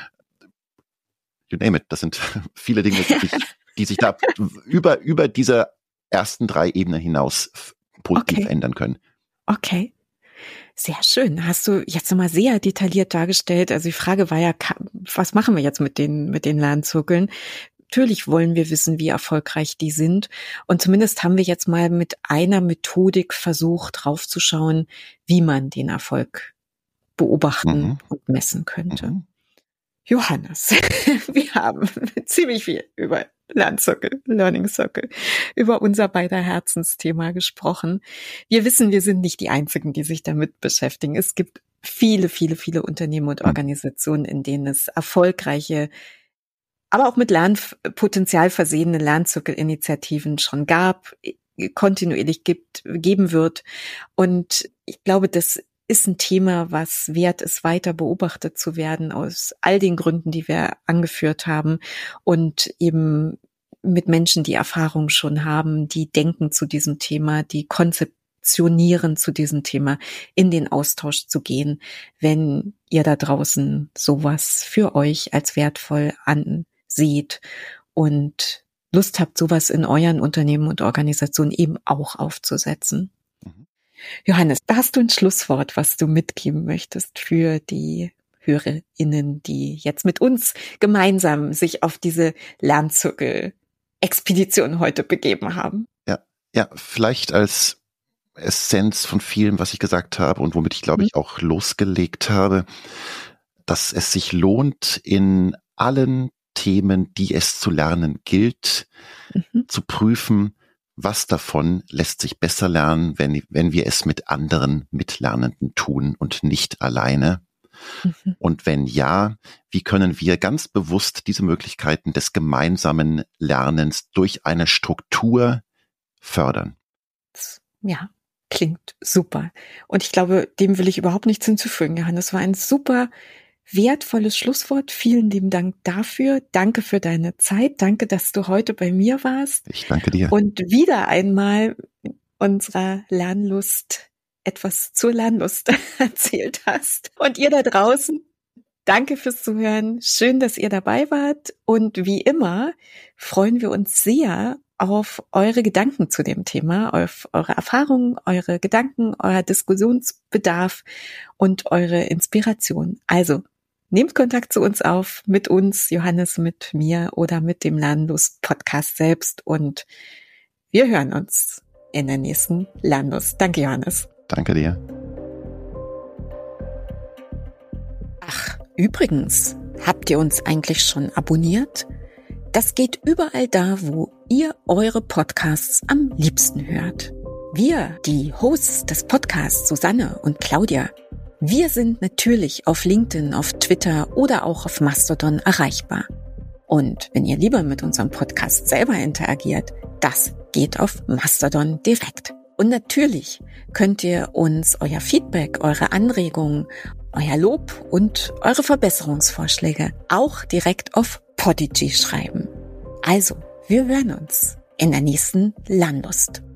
You name it. Das sind viele Dinge, die sich, die sich da über über diese ersten drei Ebenen hinaus positiv okay. ändern können. Okay. Sehr schön. Hast du jetzt nochmal sehr detailliert dargestellt. Also die Frage war ja, was machen wir jetzt mit den, mit den Lernzirkeln? Natürlich wollen wir wissen, wie erfolgreich die sind. Und zumindest haben wir jetzt mal mit einer Methodik versucht, draufzuschauen, wie man den Erfolg beobachten mhm. und messen könnte. Mhm. Johannes, wir haben ziemlich viel über Lernzirkel, Learning Circle, über unser beider Herzensthema gesprochen. Wir wissen, wir sind nicht die Einzigen, die sich damit beschäftigen. Es gibt viele, viele, viele Unternehmen und Organisationen, in denen es erfolgreiche, aber auch mit Lernpotenzial versehene Lernzirkelinitiativen schon gab, kontinuierlich gibt, geben wird. Und ich glaube, das ist ein Thema, was wert ist, weiter beobachtet zu werden aus all den Gründen, die wir angeführt haben und eben mit Menschen, die Erfahrung schon haben, die denken zu diesem Thema, die konzeptionieren zu diesem Thema, in den Austausch zu gehen, wenn ihr da draußen sowas für euch als wertvoll anseht und Lust habt, sowas in euren Unternehmen und Organisationen eben auch aufzusetzen. Johannes, da hast du ein Schlusswort, was du mitgeben möchtest für die HörerInnen, die jetzt mit uns gemeinsam sich auf diese Lernzirkel-Expedition heute begeben haben? Ja, ja, vielleicht als Essenz von vielem, was ich gesagt habe und womit ich, glaube ich, auch losgelegt habe, dass es sich lohnt, in allen Themen, die es zu lernen gilt, mhm. zu prüfen, was davon lässt sich besser lernen, wenn, wenn wir es mit anderen Mitlernenden tun und nicht alleine? Mhm. Und wenn ja, wie können wir ganz bewusst diese Möglichkeiten des gemeinsamen Lernens durch eine Struktur fördern? Ja, klingt super. Und ich glaube, dem will ich überhaupt nichts hinzufügen, Johannes. Das war ein super wertvolles Schlusswort. Vielen lieben Dank dafür. Danke für deine Zeit. Danke, dass du heute bei mir warst. Ich danke dir. Und wieder einmal unserer Lernlust etwas zur Lernlust erzählt hast. Und ihr da draußen, danke fürs Zuhören. Schön, dass ihr dabei wart. Und wie immer freuen wir uns sehr auf eure Gedanken zu dem Thema, auf eure Erfahrungen, eure Gedanken, euer Diskussionsbedarf und eure Inspiration. Also nehmt Kontakt zu uns auf, mit uns, Johannes, mit mir oder mit dem Lernlust-Podcast selbst und wir hören uns in der nächsten Lernlust. Danke, Johannes. Danke dir. Ach, übrigens, habt ihr uns eigentlich schon abonniert? Das geht überall da, wo ihr eure Podcasts am liebsten hört. Wir, die Hosts des Podcasts, Susanne und Claudia, wir sind natürlich auf LinkedIn, auf Twitter oder auch auf Mastodon erreichbar. Und wenn ihr lieber mit unserem Podcast selber interagiert, das geht auf Mastodon direkt. Und natürlich könnt ihr uns euer Feedback, eure Anregungen, euer Lob und eure Verbesserungsvorschläge auch direkt auf Podigy schreiben. Also, wir hören uns in der nächsten Lernlust.